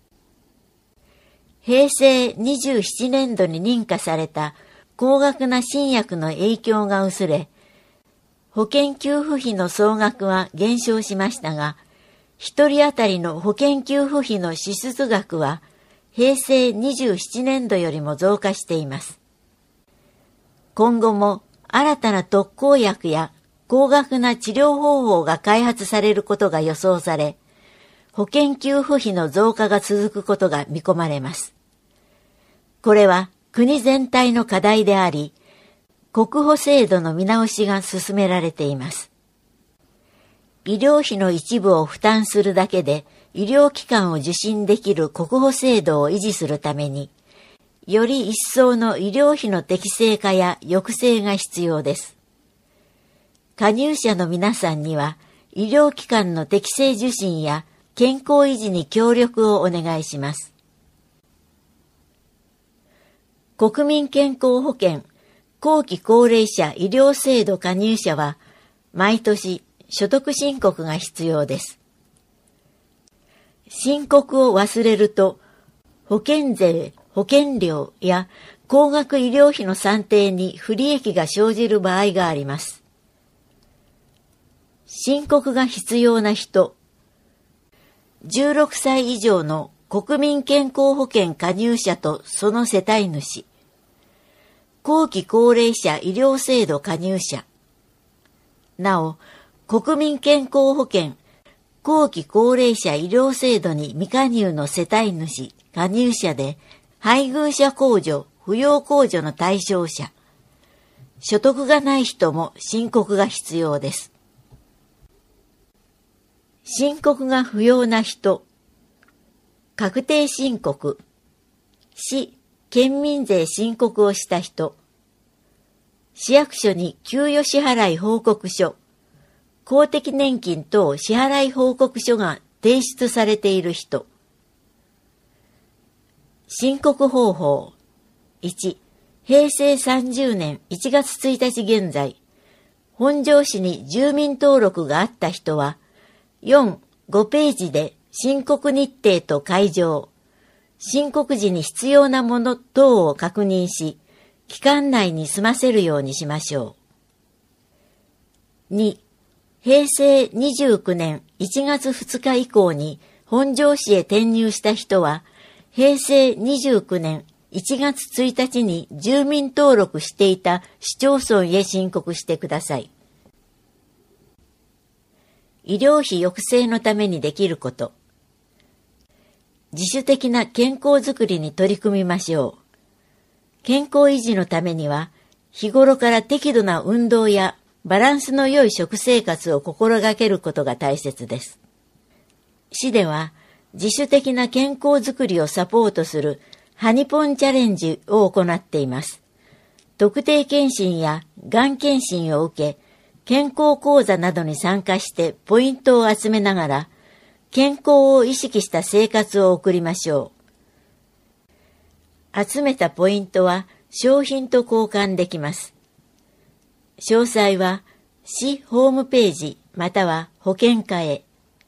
平成27年度に認可された高額な新薬の影響が薄れ、保険給付費の総額は減少しましたが、一人当たりの保険給付費の支出額は平成27年度よりも増加しています。今後も新たな特効薬や高額な治療方法が開発されることが予想され、保険給付費の増加が続くことが見込まれます。これは国全体の課題であり、国保制度の見直しが進められています。医療費の一部を負担するだけで医療機関を受診できる国保制度を維持するために、より一層の医療費の適正化や抑制が必要です。加入者の皆さんには、医療機関の適正受診や健康維持に協力をお願いします。国民健康保険後期高齢者医療制度加入者は、毎年所得申告が必要です。申告を忘れると、保険税、保険料や高額医療費の算定に不利益が生じる場合があります。申告が必要な人、16歳以上の国民健康保険加入者とその世帯主、後期高齢者医療制度加入者、なお、国民健康保険後期高齢者医療制度に未加入の世帯主、加入者で、配偶者控除、扶養控除の対象者、所得がない人も申告が必要です。申告が不要な人、確定申告、市、県民税申告をした人、市役所に給与支払い報告書、公的年金等支払い報告書が提出されている人。申告方法。1、平成30年1月1日現在、本庄市に住民登録があった人は、4、5ページで申告日程と会場、申告時に必要なもの等を確認し、期間内に済ませるようにしましょう。2、平成29年1月2日以降に本庄市へ転入した人は、平成29年1月1日に住民登録していた市町村へ申告してください。医療費抑制のためにできること。自主的な健康づくりに取り組みましょう。健康維持のためには、日頃から適度な運動やバランスの良い食生活を心がけることが大切です。市では、自主的な健康づくりをサポートするハニポンチャレンジを行っています。特定健診やがん検診を受け、健康講座などに参加してポイントを集めながら、健康を意識した生活を送りましょう。集めたポイントは商品と交換できます。詳細は市ホームページまたは保険課へ。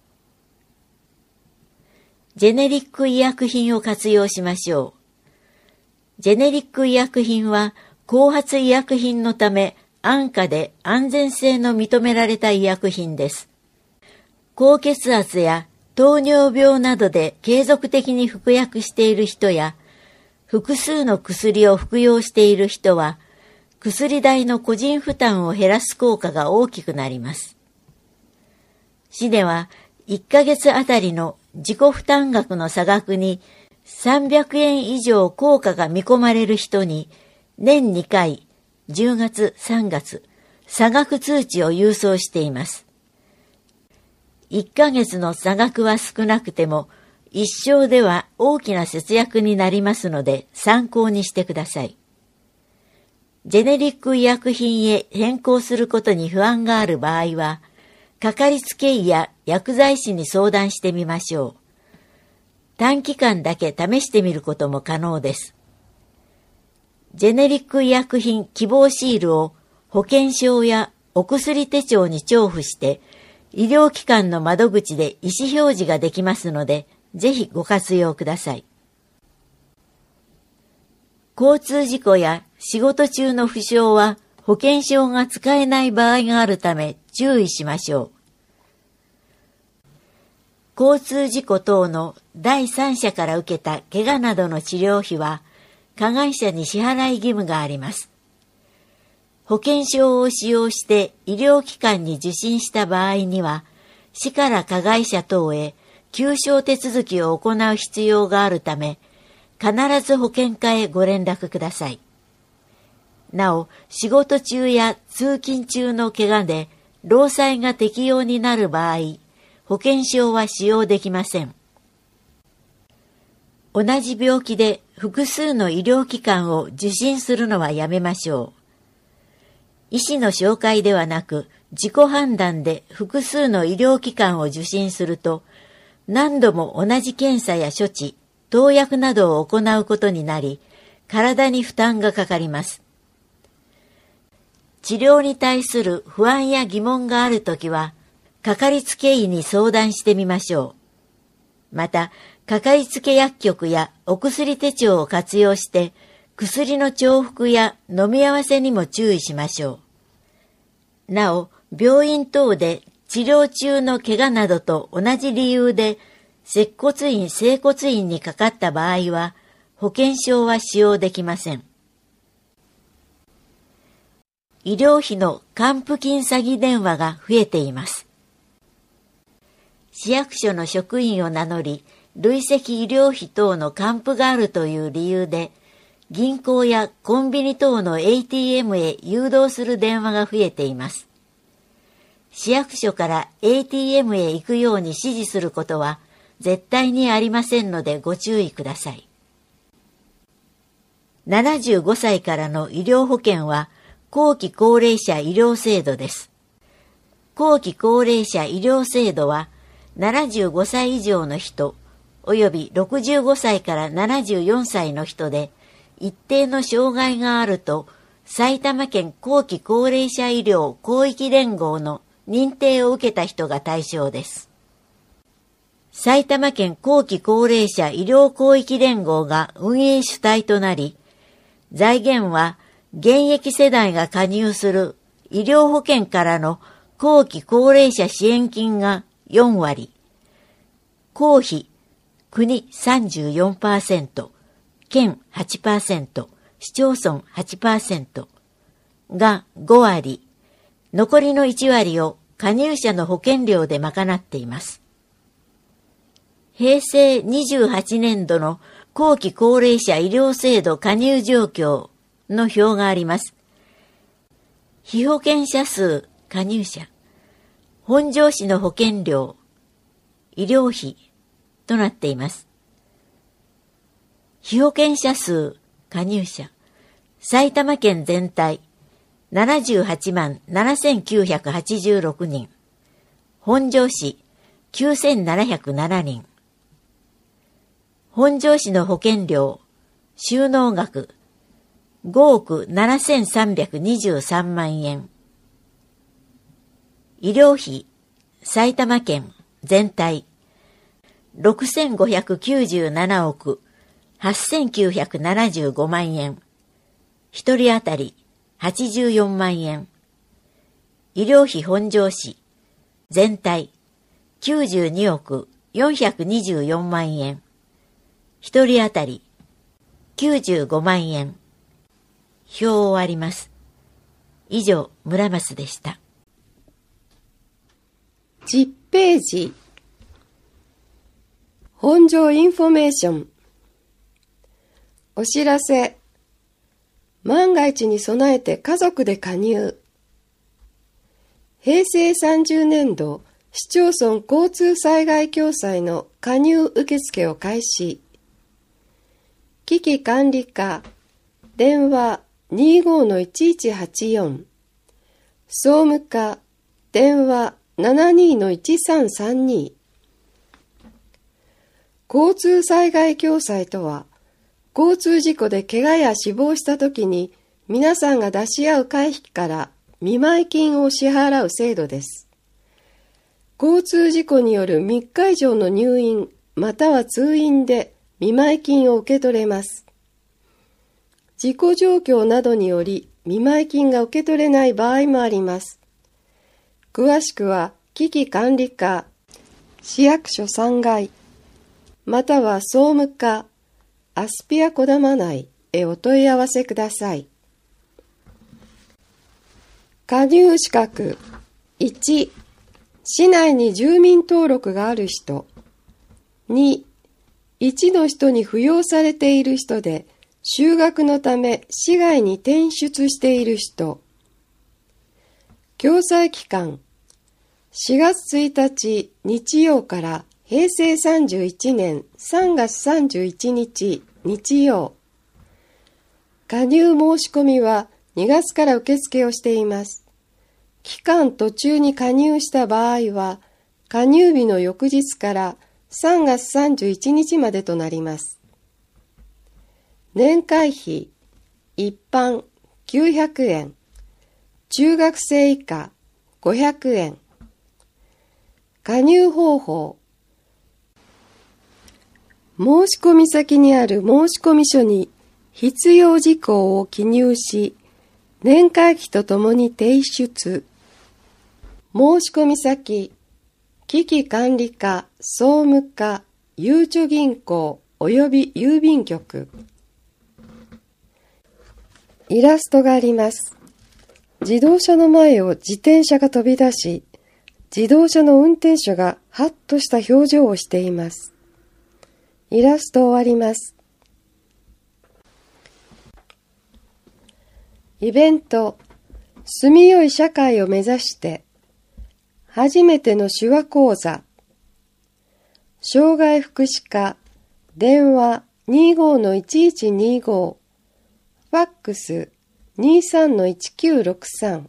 ジェネリック医薬品を活用しましょう。ジェネリック医薬品は後発医薬品のため安価で安全性の認められた医薬品です。高血圧や糖尿病などで継続的に服薬している人や複数の薬を服用している人は薬代の個人負担を減らす効果が大きくなります。市では1ヶ月あたりの自己負担額の差額に300円以上効果が見込まれる人に年2回10月3月差額通知を郵送しています。 1ヶ月の差額は少なくても、一生では大きな節約になりますので参考にしてください。ジェネリック医薬品へ変更することに不安がある場合は、かかりつけ医や薬剤師に相談してみましょう。短期間だけ試してみることも可能です。ジェネリック医薬品希望シールを保険証やお薬手帳に重複して、医療機関の窓口で意思表示ができますので、ぜひご活用ください。交通事故や仕事中の負傷は保険証が使えない場合があるため注意しましょう。交通事故等の第三者から受けた怪我などの治療費は加害者に支払い義務があります。保険証を使用して医療機関に受診した場合には、市から加害者等へ求償手続きを行う必要があるため、必ず保険課へご連絡ください。なお、仕事中や通勤中の怪我で労災が適用になる場合、保険証は使用できません。同じ病気で複数の医療機関を受診するのはやめましょう。医師の紹介ではなく、自己判断で複数の医療機関を受診すると、何度も同じ検査や処置、投薬などを行うことになり、体に負担がかかります。治療に対する不安や疑問があるときは、かかりつけ医に相談してみましょう。また、かかりつけ薬局やお薬手帳を活用して、薬の重複や飲み合わせにも注意しましょう。なお、病院等で治療中の怪我などと同じ理由で接骨院・整骨院にかかった場合は保険証は使用できません。医療費の還付金詐欺電話が増えています。市役所の職員を名乗り、累積医療費等の還付があるという理由で、銀行やコンビニ等の ATM へ誘導する電話が増えています。市役所から ATM へ行くように指示することは絶対にありませんのでご注意ください。75歳からの医療保険は後期高齢者医療制度です。後期高齢者医療制度は75歳以上の人および65歳から74歳の人で一定の障害があると埼玉県後期高齢者医療広域連合の認定を受けた人が対象です。埼玉県後期高齢者医療広域連合が運営主体となり、財源は現役世代が加入する医療保険からの後期高齢者支援金が4割、公費、国 34%、県 8%、市町村 8% が5割、残りの1割を加入者の保険料で賄っています。平成28年度の後期高齢者医療制度加入状況の表があります。被保険者数加入者、本庄市の保険料、医療費となっています。被保険者数加入者、埼玉県全体78万7986人、本庄市9707人、本庄市の保険料、収納額5億7323万円、医療費、埼玉県全体6597億8975万円、一人当たり84万円、医療費本庄市全体92億424万円、一人当たり95万円。表を終わります。以上、村松でした。 10ページ。本庄インフォメーション。お知らせ。万が一に備えて家族で加入。平成30年度市町村交通災害共済の加入受付を開始。危機管理課、電話 25-1184、総務課、電話 72-1332。交通災害共済とは、交通事故で怪我や死亡したときに皆さんが出し合う会費から見舞い金を支払う制度です。交通事故による3日以上の入院または通院で見舞い金を受け取れます。事故状況などにより見舞い金が受け取れない場合もあります。詳しくは危機管理課、市役所3階、または総務課、アスピアこだま内へお問い合わせください。加入資格1、市内に住民登録がある人。2、1の人に扶養されている人で、就学のため市外に転出している人。共済期間、4月1日日曜から平成31年3月31日日曜。加入申し込みは2月から受付をしています。期間途中に加入した場合は、加入日の翌日から3月31日までとなります。年会費、一般900円、中学生以下500円。加入方法、申込先にある申込書に必要事項を記入し、年会費とともに提出。申込先、危機管理課、総務課、ゆうちょ銀行及び郵便局。イラストがあります。自動車の前を自転車が飛び出し、自動車の運転手がハッとした表情をしています。イラスト終わります。イベント、住みよい社会を目指して、初めての手話講座、障害福祉課、電話 25-1125、ファックス 23-1963。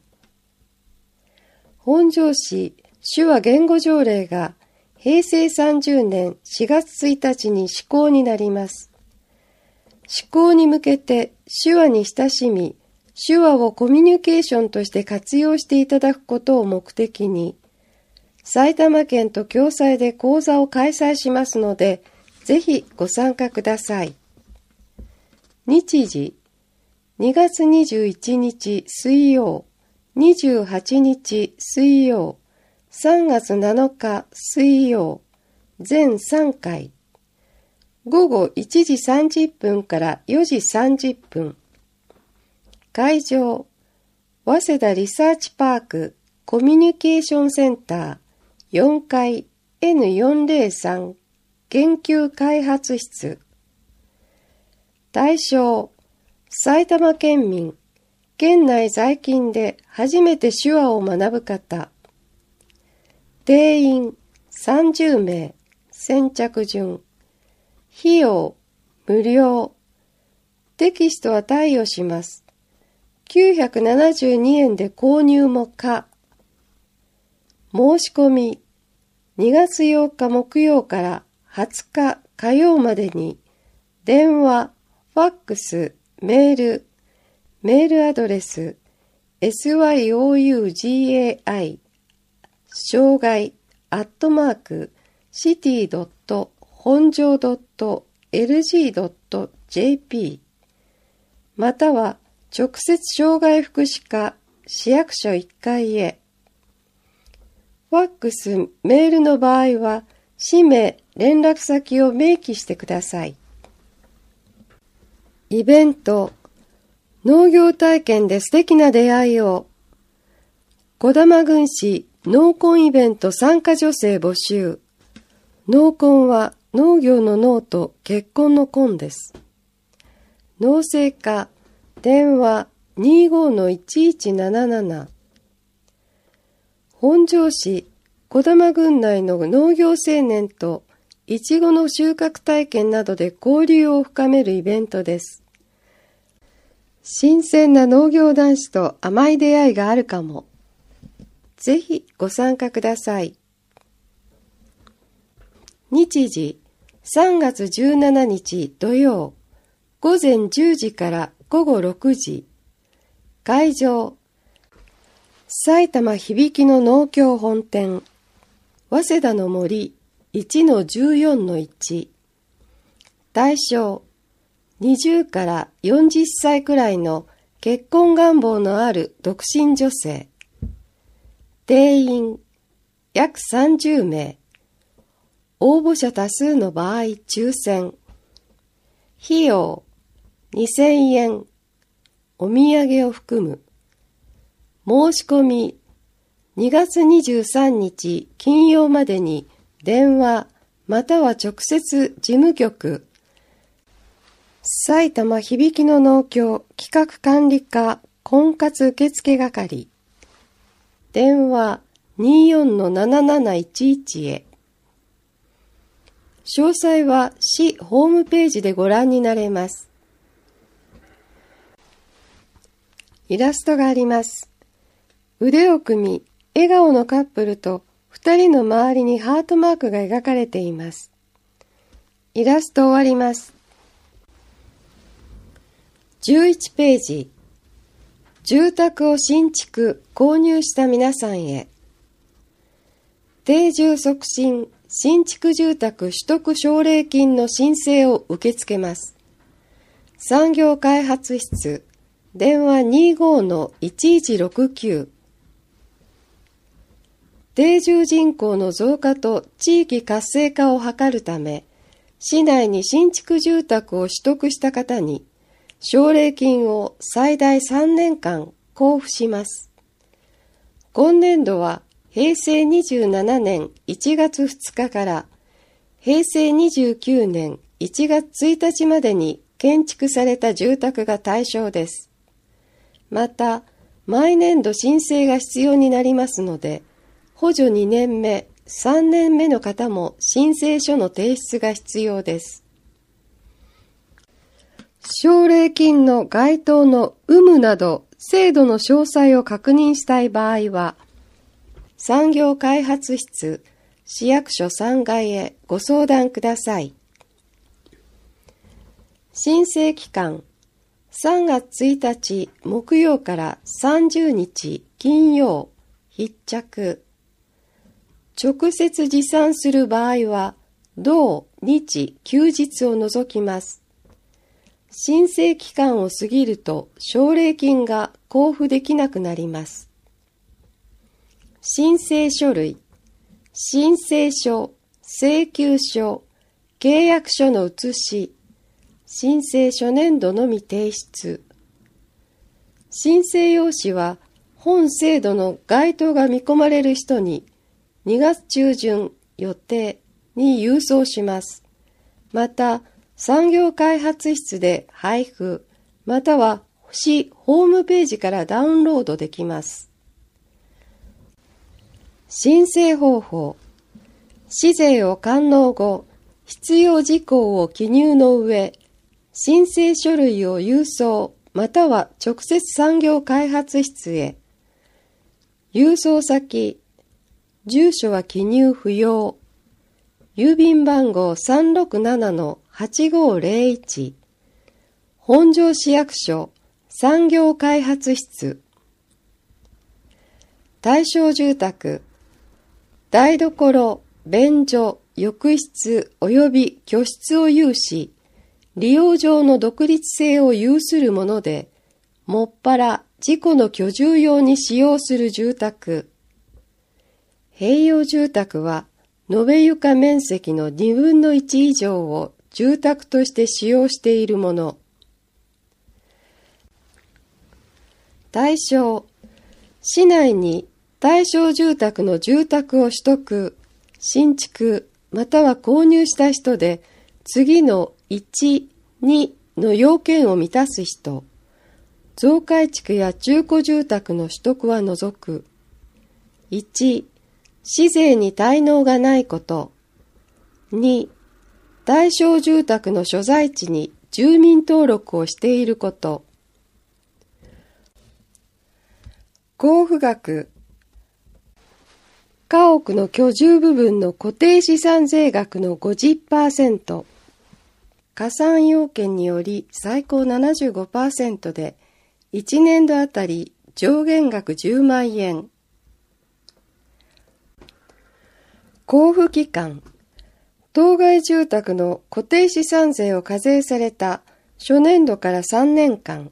本庄市手話言語条例が平成30年4月1日に施行になります。施行に向けて手話に親しみ、手話をコミュニケーションとして活用していただくことを目的に、埼玉県と共催で講座を開催しますので、ぜひご参加ください。日時、2月21日水曜、28日水曜、3月7日水曜、全3回。午後1時30分から4時30分。会場、早稲田リサーチパークコミュニケーションセンター4階 N403 研究開発室。対象、埼玉県民、県内在勤で初めて手話を学ぶ方。定員30名、先着順。費用無料。テキストは貸与します。972円で購入も可。申し込み、2月8日木曜から20日火曜までに、電話、ファックス、メールアドレス、SYOUGAI、障害、city.本庄.lg.jp、または、直接障害福祉課市役所1階へ。ファックス、メールの場合は、氏名、連絡先を明記してください。イベント、農業体験で素敵な出会いを。児玉郡市農婚イベント参加女性募集。農婚は農業の農と結婚の婚です。農政課、電話 25-1177。本庄市児玉郡内の農業青年といちごの収穫体験などで交流を深めるイベントです。新鮮な農業男子と甘い出会いがあるかも。ぜひご参加ください。日時3月17日土曜午前10時から午後6時。会場埼玉響の農協本店早稲田の森 1-14-1。対象20から40歳くらいの結婚願望のある独身女性。定員約30名。応募者多数の場合抽選。費用2000円。お土産を含む。申し込み2月23日金曜までに電話または直接事務局埼玉響の農協企画管理課婚活受付係電話 24-7711 へ。詳細は市ホームページでご覧になれます。イラストがあります。腕を組み、笑顔のカップルと2人の周りにハートマークが描かれています。イラスト終わります。11ページ。住宅を新築、購入した皆さんへ。定住促進、新築住宅取得奨励金の申請を受け付けます。産業開発室、電話 25-1169。定住人口の増加と地域活性化を図るため、市内に新築住宅を取得した方に、奨励金を最大3年間交付します。今年度は平成27年1月2日から平成29年1月1日までに建築された住宅が対象です。また、毎年度申請が必要になりますので、補助2年目、3年目の方も申請書の提出が必要です。奨励金の該当の有無など制度の詳細を確認したい場合は、産業開発室、市役所3階へご相談ください。申請期間、3月1日木曜から30日金曜、必着。直接持参する場合は、同日休日を除きます。申請期間を過ぎると奨励金が交付できなくなります。申請書類、申請書、請求書、契約書の写し、申請初年度のみ提出。申請用紙は本制度の該当が見込まれる人に2月中旬予定に郵送します。また、産業開発室で配布、または市ホームページからダウンロードできます。申請方法。市税を完納後、必要事項を記入の上、申請書類を郵送、または直接産業開発室へ。郵送先、住所は記入不要。郵便番号 367-8501。本庄市役所産業開発室。対象住宅、台所、便所、浴室及び居室を有し、利用上の独立性を有するもので、もっぱら自己の居住用に使用する住宅。併用住宅は、延べ床面積の2分の1以上を住宅として使用しているもの。対象、市内に対象住宅の住宅を取得、新築、または購入した人で、次の1、2の要件を満たす人。増改築や中古住宅の取得は除く。1、 市税に滞納がないこと。2、対象住宅の所在地に住民登録をしていること。交付額。家屋の居住部分の固定資産税額の 50%。加算要件により最高 75% で、1年度あたり上限額10万円。交付期間。当該住宅の固定資産税を課税された初年度から3年間。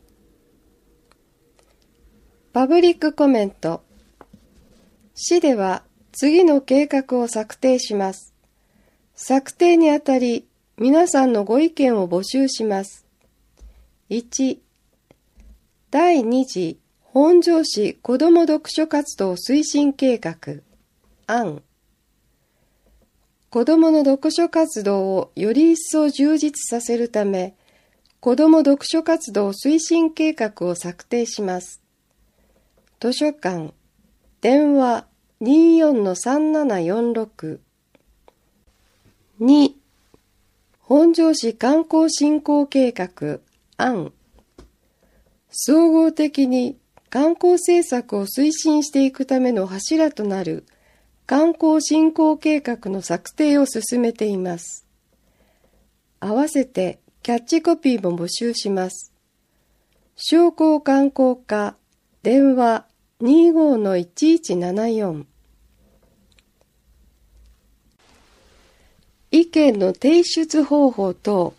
パブリックコメント。市では次の計画を策定します。策定にあたり、皆さんのご意見を募集します。1、第2次本庄市子ども読書活動推進計画案。子どもの読書活動をより一層充実させるため、子ども読書活動推進計画を策定します。図書館、電話 24-3746。2、本庄市観光振興計画案。総合的に観光政策を推進していくための柱となる観光振興計画の策定を進めています。合わせてキャッチコピーも募集します。商工観光課、電話 25-1174。意見の提出方法等。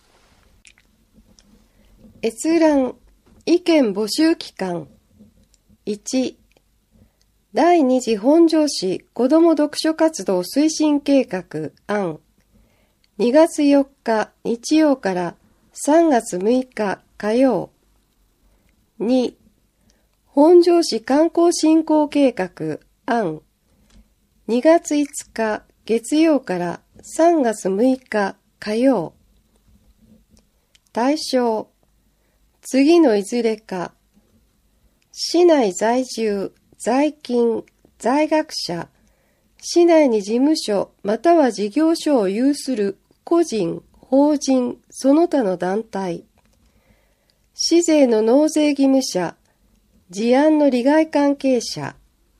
閲覧、意見募集期間。1、第2次本庄市子ども読書活動推進計画案。2月4日日曜から3月6日火曜。2、本庄市観光振興計画案。2月5日月曜から3月6日火曜。対象、次のいずれか。市内在住、在勤、在学者、市内に事務所または事業所を有する個人、法人、その他の団体。市税の納税義務者、事案の利害関係者。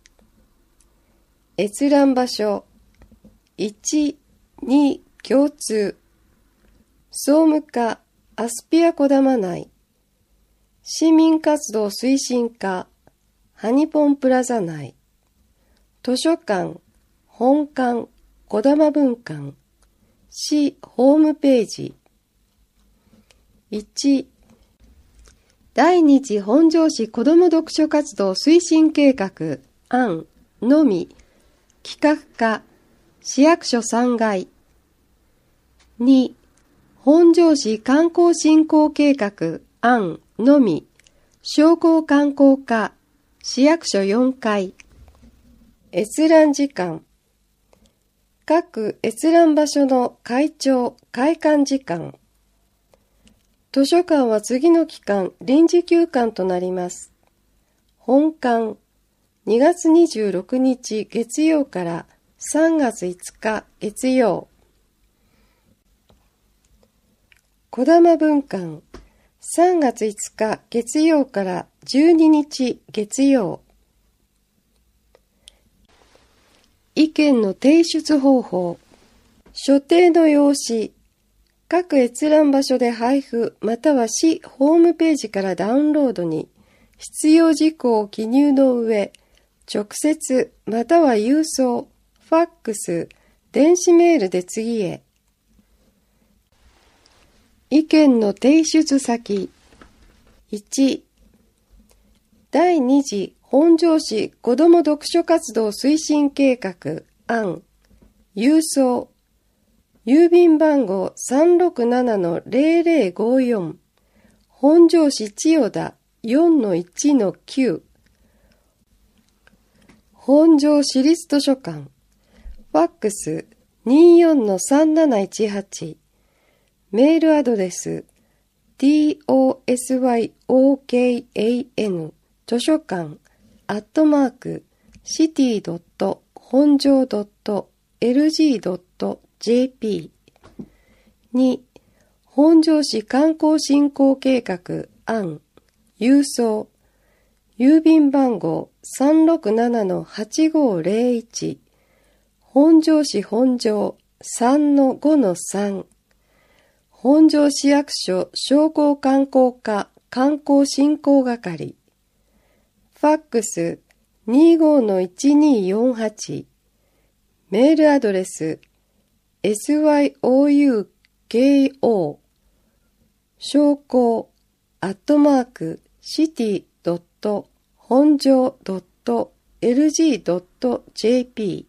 閲覧場所、1、2共通。総務課アスピア小玉内。市民活動推進課ハニポンプラザ内。図書館本館小玉文館。市ホームページ。1、第2次本庄市子ども読書活動推進計画案のみ企画課市役所3階。2、本庄市観光振興計画案のみ商工観光課市役所4階。閲覧時間。各閲覧場所の開庁・開館時間。図書館は次の期間臨時休館となります。本館2月26日月曜から3月5日月曜。小玉文館3月5日月曜から12日月曜。意見の提出方法。所定の用紙。各閲覧場所で配布または市ホームページからダウンロードに必要事項を記入の上、直接または郵送、ファックス、電子メールで次へ。意見の提出先。1、第2次本庄市子ども読書活動推進計画案。郵送。郵便番号 367-0054 本庄市千代田 4-1-9 本庄市立図書館。ファックス 24-3718 メールアドレス tosyokan 図書館@city.home 本庄 .lg.jp 2、本庄市観光振興計画案、郵送、郵便番号 367-8501、本庄市本庄 3-5-3、本庄市役所商工観光課観光振興係、ファックス 25-1248、メールアドレス syouko 商工@city.本庄 .lg.jp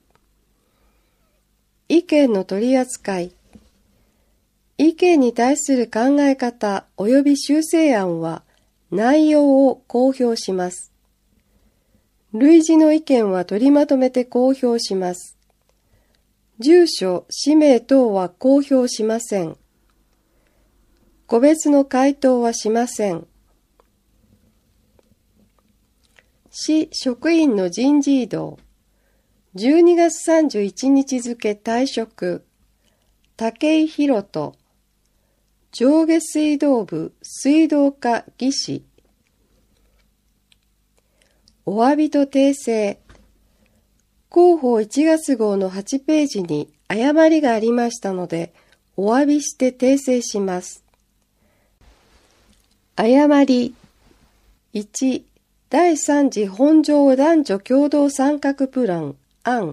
意見の取り扱い。意見に対する考え方及び修正案は内容を公表します。類似の意見は取りまとめて公表します。住所、氏名等は公表しません。個別の回答はしません。市職員の人事異動。12月31日付退職。武井宏人。上下水道部水道課技師。お詫びと訂正。広報1月号の8ページに誤りがありましたので、お詫びして訂正します。誤り。1、第3次本庄男女共同参画プラン案。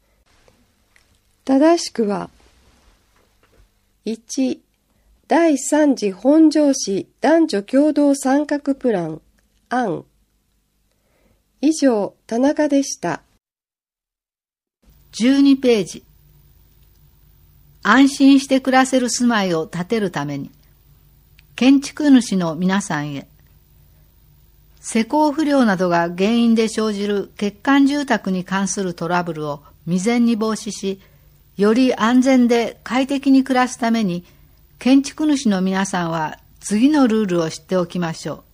正しくは、1、第3次本庄市男女共同参画プラン案。以上、田中でした。 12ページ。安心して暮らせる住まいを建てるために、建築主の皆さんへ、施工不良などが原因で生じる欠陥住宅に関するトラブルを未然に防止し、より安全で快適に暮らすために、建築主の皆さんは次のルールを知っておきましょう。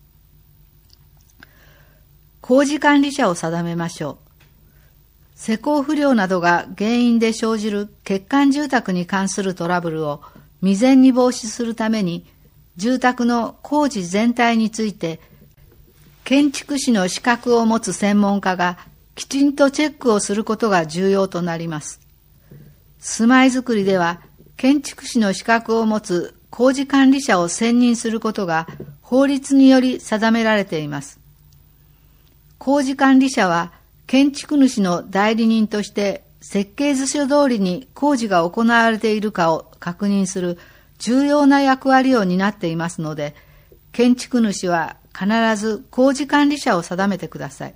工事管理者を定めましょう。施工不良などが原因で生じる欠陥住宅に関するトラブルを未然に防止するために、住宅の工事全体について、建築士の資格を持つ専門家がきちんとチェックをすることが重要となります。住まいづくりでは、建築士の資格を持つ工事管理者を選任することが法律により定められています。工事管理者は建築主の代理人として設計図書通りに工事が行われているかを確認する重要な役割を担っていますので、建築主は必ず工事管理者を定めてください。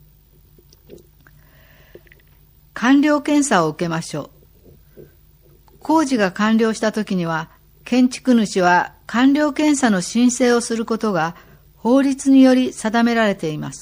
完了検査を受けましょう。工事が完了したときには、建築主は完了検査の申請をすることが法律により定められています。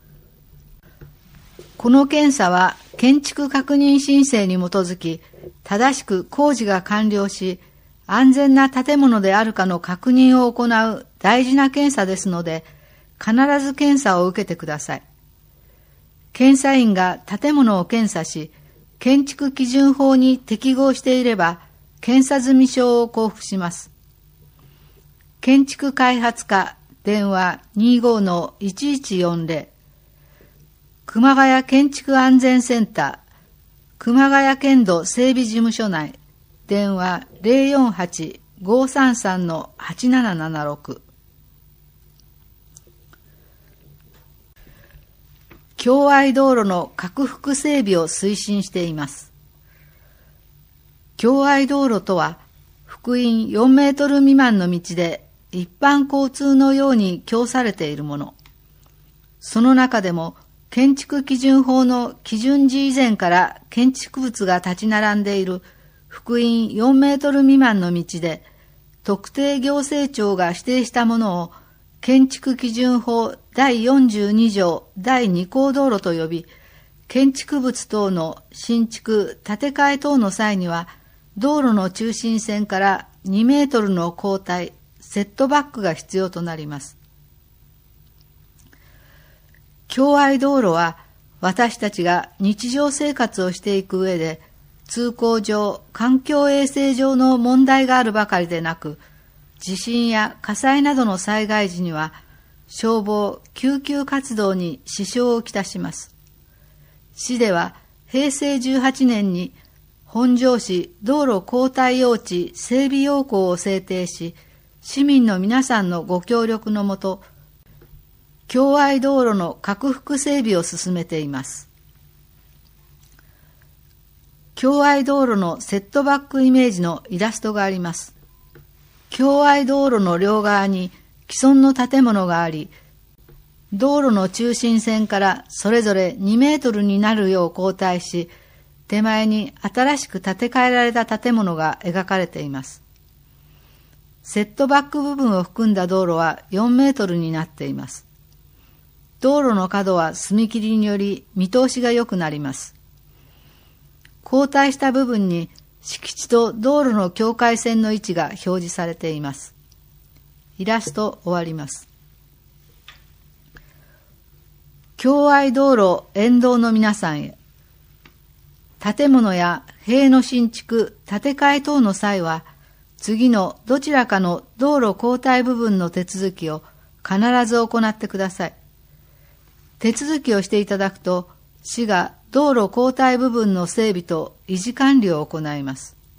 この検査は建築確認申請に基づき、正しく工事が完了し、安全な建物であるかの確認を行う大事な検査ですので、必ず検査を受けてください。検査員が建物を検査し、建築基準法に適合していれば、検査済証を交付します。建築開発課電話 25-1140 熊谷建築安全センター熊谷県道整備事務所内電話 048-533-8776 共愛道路の拡幅整備を推進しています。共愛道路とは、幅員4メートル未満の道で一般交通のように供されているもの。その中でも、建築基準法の基準時以前から建築物が立ち並んでいる幅員4メートル未満の道で、特定行政庁が指定したものを建築基準法第42条第2項道路と呼び、建築物等の新築・建て替え等の際には、道路の中心線から2メートルの後退、セットバックが必要となります。共愛道路は、 私たちが日常生活をしていく上で、通行上、環境衛生上の問題があるばかりでなく、地震や火災などの災害時には、消防・救急活動に支障をきたします。市では、平成18年に、本庄市道路交代用地整備要項を制定し、市民の皆さんのご協力のもと、共愛道路の拡幅整備を進めています。共愛道路のセットバックイメージのイラストがあります。共愛道路の両側に既存の建物があり、道路の中心線からそれぞれ2メートルになるよう交代し、手前に新しく建て替えられた建物が描かれています。セットバック部分を含んだ道路は4メートルになっています。道路の角は踏切により見通しが良くなります。交代した部分に敷地と道路の境界線の位置が表示されています。イラスト終わります。共愛道路沿道の皆さんへ。建物や塀の新築、建て替え等の際は、次のどちらかの道路交代部分の手続きを必ず行ってください。手続きをしていただくと、市が道路交代部分の整備と維持管理を行います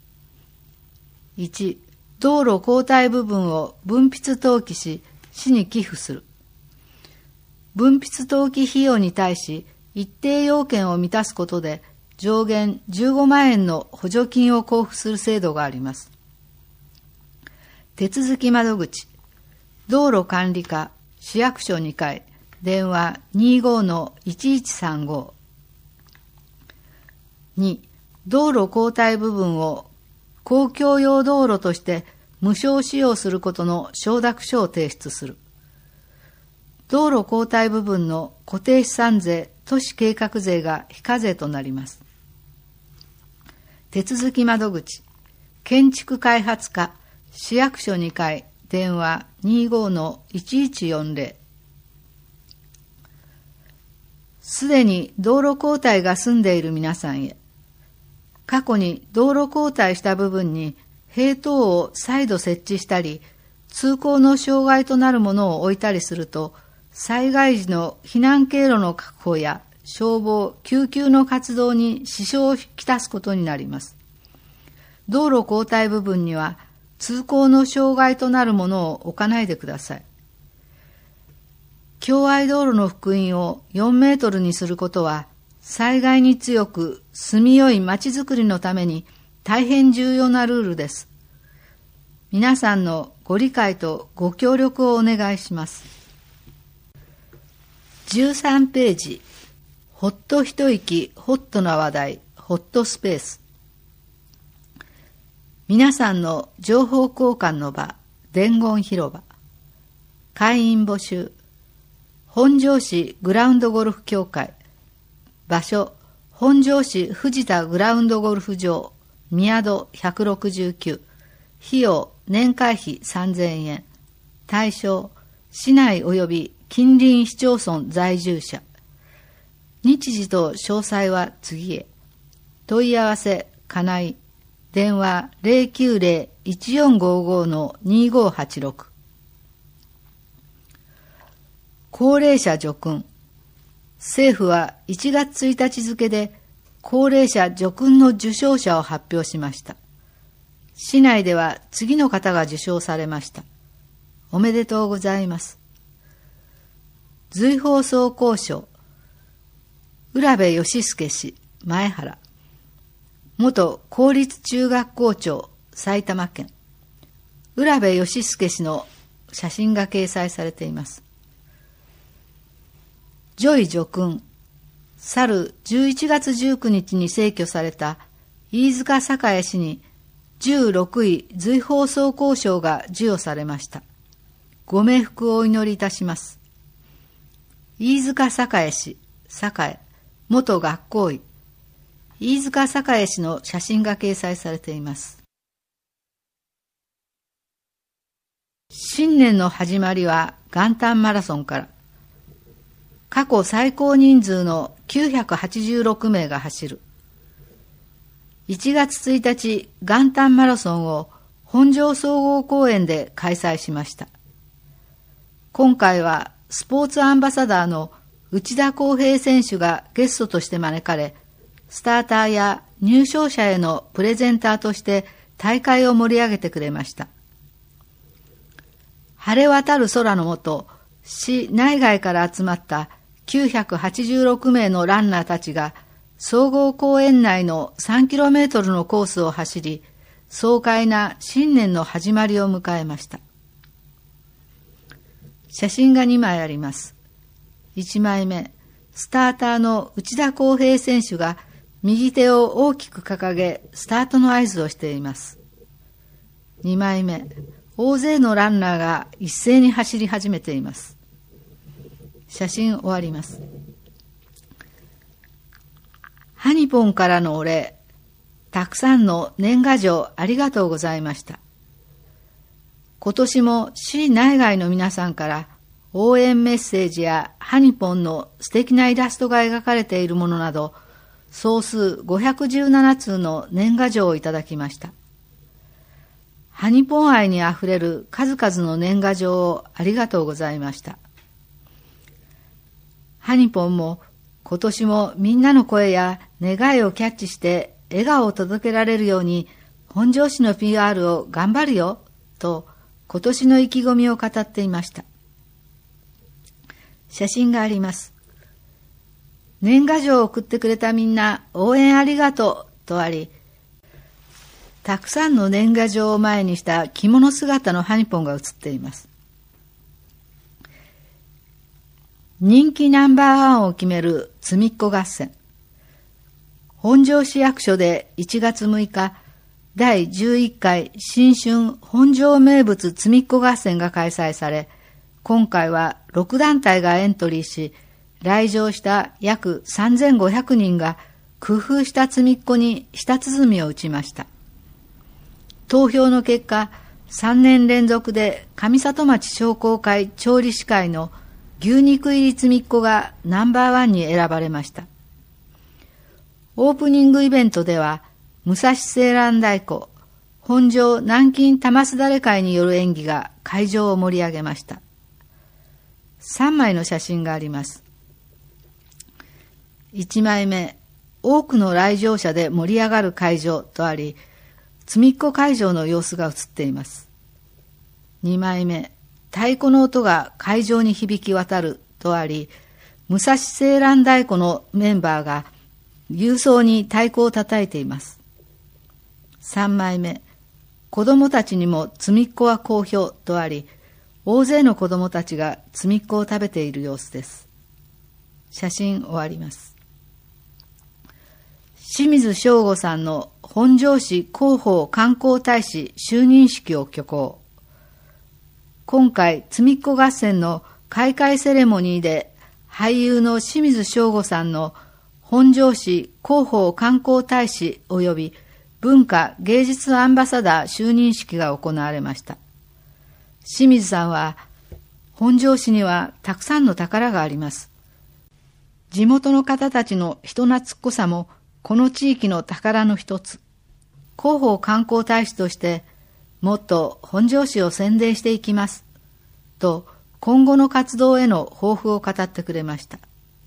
。1、道路交代部分を分筆登記し、市に寄付する。分筆登記費用に対し、一定要件を満たすことで、上限15万円の補助金を交付する制度があります。手続き窓口、道路管理課、市役所2階、電話 25-1135。2、道路交代部分を公共用道路として無償使用することの承諾書を提出する。道路交代部分の固定資産税、都市計画税が非課税となります。手続き窓口、建築開発課、市役所2階、電話 25-1140。すでに道路交代が済んでいる皆さんへ。過去に道路交代した部分に塀等を再度設置したり、通行の障害となるものを置いたりすると、災害時の避難経路の確保や消防・救急の活動に支障をきたすことになります。道路交代部分には通行の障害となるものを置かないでください。共愛道路の幅員を4メートルにすることは、災害に強く住みよい街づくりのために大変重要なルールです。皆さんのご理解とご協力をお願いします。13ページ、ほっと一息ホットな話題、ホットスペース。皆さんの情報交換の場、伝言広場。会員募集。本庄市グラウンドゴルフ協会。場所、本庄市藤田グラウンドゴルフ場、宮戸169。費用、年会費3000円。対象、市内及び近隣市町村在住者。日時と詳細は次へ。問い合わせ、金井。電話 090-1455-2586。高齢者助訓。政府は1月1日付で高齢者助訓の受賞者を発表しました。市内では次の方が受賞されました。おめでとうございます。随放送交渉。浦部義介氏、前原。元公立中学校長、埼玉県。浦部義介氏の写真が掲載されています。助位助訓。去る11月19日に逝去された飯塚栄氏に16位随放送交渉が授与されました。ご冥福をお祈りいたします。飯塚栄氏、栄、元学校医。飯塚栄氏の写真が掲載されています。新年の始まりは元旦マラソンから。過去最高人数の 986名が走る。1月1日元旦マラソンを本庄総合公園で開催しました。今回はスポーツアンバサダーの内田康平選手がゲストとして招かれ、スターターや入賞者へのプレゼンターとして大会を盛り上げてくれました。晴れ渡る空の下、市内外から集まった986名のランナーたちが総合公園内の 3km のコースを走り、爽快な新年の始まりを迎えました。写真が2枚あります。1枚目、スターターの内田康平選手が右手を大きく掲げ、スタートの合図をしています。2枚目、大勢のランナーが一斉に走り始めています。写真終わります。ハニポンからのお礼、たくさんの年賀状ありがとうございました。今年も市内外の皆さんから応援メッセージやハニポンの素敵なイラストが描かれているものなど、総数517通の年賀状をいただきました。ハニポン愛にあふれる数々の年賀状をありがとうございました。ハニポンも今年もみんなの声や願いをキャッチして笑顔を届けられるように本庄市の PR を頑張るよと今年の意気込みを語っていました。写真があります。年賀状を送ってくれたみんな応援ありがとうとあり、たくさんの年賀状を前にした着物姿のハニポンが写っています。人気ナンバーワンを決めるつみっこ合戦。本庄市役所で1月6日、第11回新春本庄名物つみっこ合戦が開催され、今回は6団体がエントリーし、来場した約3500人が工夫したつみっこに舌鼓を打ちました。投票の結果、3年連続で上里町商工会調理司会の牛肉入りつみっこがナンバーワンに選ばれました。オープニングイベントでは、武蔵青蘭太鼓、本庄南京玉すだれ会による演技が会場を盛り上げました。3枚の写真があります。1枚目、多くの来場者で盛り上がる会場とあり、つみっこ会場の様子が映っています。2枚目、太鼓の音が会場に響き渡るとあり、武蔵青蘭太鼓のメンバーが勇壮に太鼓を叩いています。3枚目、子供たちにもつみっこは好評とあり、大勢の子供たちがつみっこを食べている様子です。写真終わります。清水翔吾さんの本庄市広報観光大使就任式を挙行。今回、つみっこ合戦の開会セレモニーで俳優の清水翔吾さんの本庄市広報観光大使及び文化芸術アンバサダー就任式が行われました。清水さんは、本庄市にはたくさんの宝があります。地元の方たちの人懐っこさもこの地域の宝の一つ。広報観光大使としてもっと本庄市を宣伝していきます。と今後の活動への抱負を語ってくれました。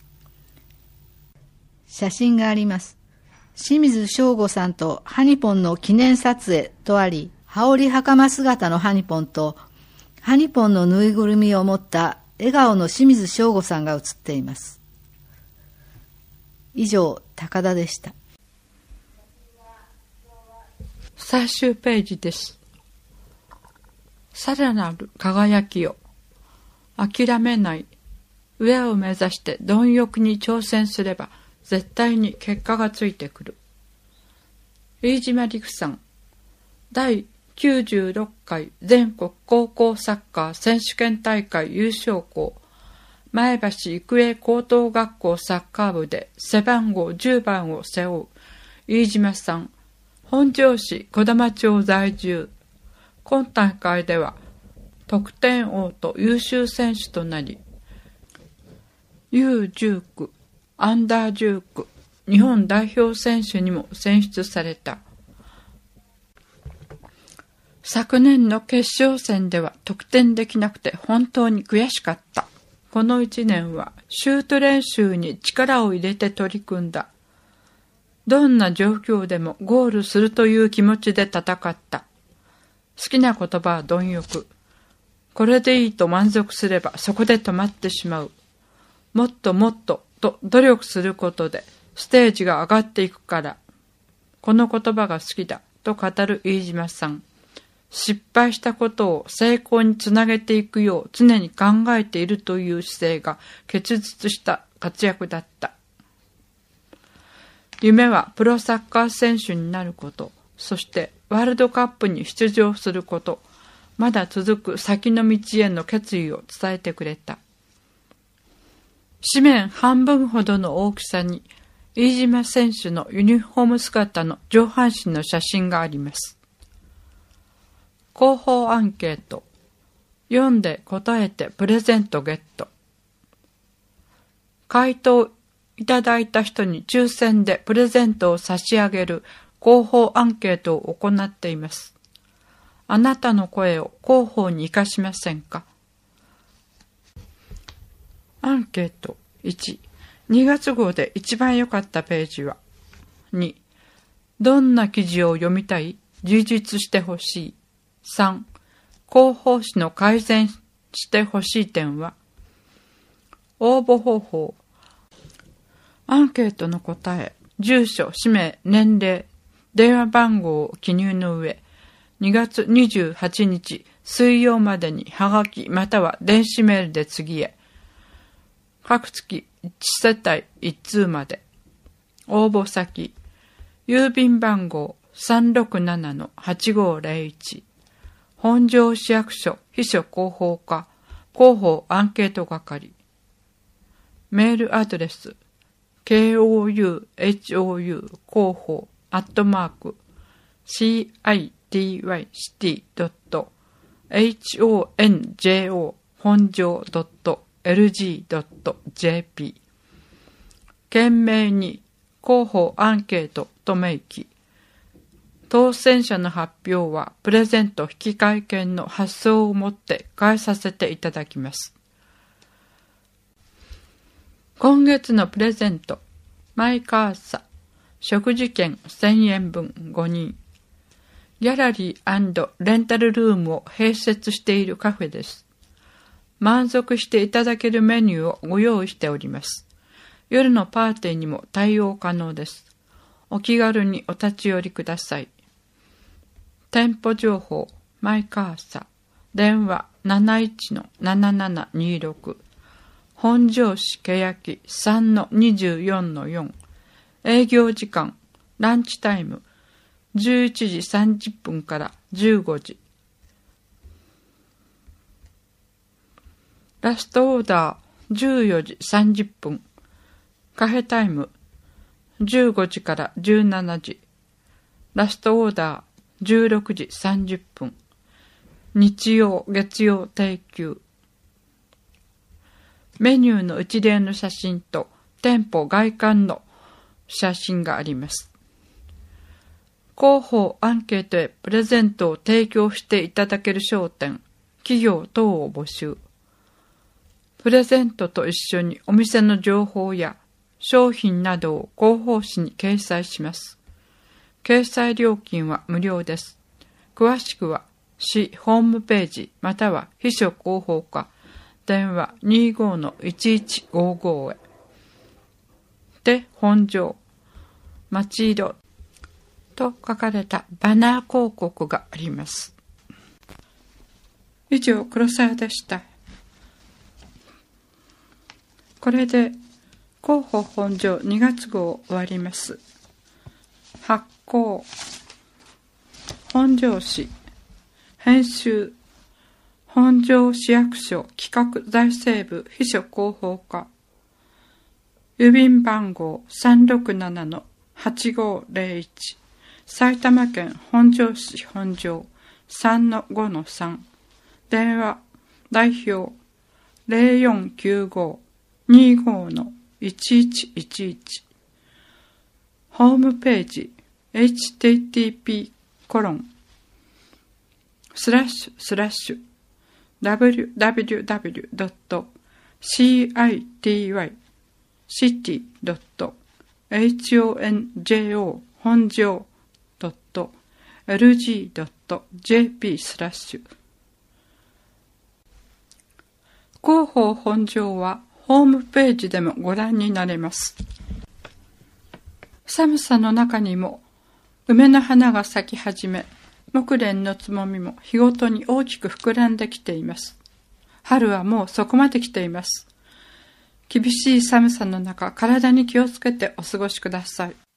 写真があります。清水翔吾さんとハニポンの記念撮影とあり、羽織袴姿のハニポンとハニポンのぬいぐるみを持った笑顔の清水翔吾さんが写っています。以上、高田でした。 最終ページです。さらなる輝きを諦めない、上を目指して貪欲に挑戦すれば絶対に結果がついてくる。飯島陸さん、第96回全国高校サッカー選手権大会優勝校、前橋育英高等学校サッカー部で背番号10番を背負う飯島さん、本庄市児玉町在住。今大会では得点王と優秀選手となり、U19 アンダー19日本代表選手にも選出された。昨年の決勝戦では得点できなくて本当に悔しかった。この1年はシュート練習に力を入れて取り組んだ。どんな状況でもゴールするという気持ちで戦った。好きな言葉は貪欲。これでいいと満足すればそこで止まってしまう。もっともっとと努力することでステージが上がっていくから。この言葉が好きだと語る飯島さん。失敗したことを成功につなげていくよう常に考えているという姿勢が結実した活躍だった。夢はプロサッカー選手になること、そしてワールドカップに出場すること、まだ続く先の道への決意を伝えてくれた。紙面半分ほどの大きさに飯島選手のユニフォーム姿の上半身の写真があります。広報アンケート。読んで答えてプレゼントゲット。回答いただいた人に抽選でプレゼントを差し上げる広報アンケートを行っています。あなたの声を広報に生かしませんか？アンケート1。2月号で一番良かったページは？ 2. どんな記事を読みたい？充実してほしい。3. 広報誌の改善してほしい点は？応募方法。アンケートの答え、住所、氏名、年齢、電話番号を記入の上、2月28日水曜までにはがきまたは電子メールで次へ。各月1世帯1通まで。応募先、郵便番号 367-8501。本庄市役所秘書広報課広報アンケート係。メールアドレス KOUHOU 広報@citycity.honjo 本庄 .lg.jp。 懸命に広報アンケートと明記。当選者の発表はプレゼント引換券の発送をもって返させていただきます。今月のプレゼント、マイカーサ、食事券1000円分5人。ギャラリー&レンタルルームを併設しているカフェです。満足していただけるメニューをご用意しております。夜のパーティーにも対応可能です。お気軽にお立ち寄りください。店舗情報、マイカーサ、電話 71-7726、本庄市欅 3-24-4、営業時間、ランチタイム、11時30分から15時。ラストオーダー、14時30分。カフェタイム、15時から17時。ラストオーダー、16時30分。日曜、月曜定休。メニューの一例の写真と店舗外観の写真があります。広報アンケートへプレゼントを提供していただける商店、企業等を募集。プレゼントと一緒にお店の情報や商品などを広報誌に掲載します。掲載料金は無料です。詳しくは市ホームページまたは秘書広報課電話 25-1155 へ。で、本庄、町色と書かれたバナー広告があります。以上、黒沢でした。これで広報本庄2月号終わります。発行、本庄市、編集、本庄市役所企画財政部秘書広報課、郵便番号 367-8501、埼玉県本庄市本庄 3-5-3、電話代表 0495-25-25 1111ホームページ http://www.city.honjo honjo.lg.jp/ 広報本庄はホームページでもご覧になれます。寒さの中にも梅の花が咲き始め、木蓮のつぼみも日ごとに大きく膨らんできています。春はもうそこまで来ています。厳しい寒さの中、体に気をつけてお過ごしください。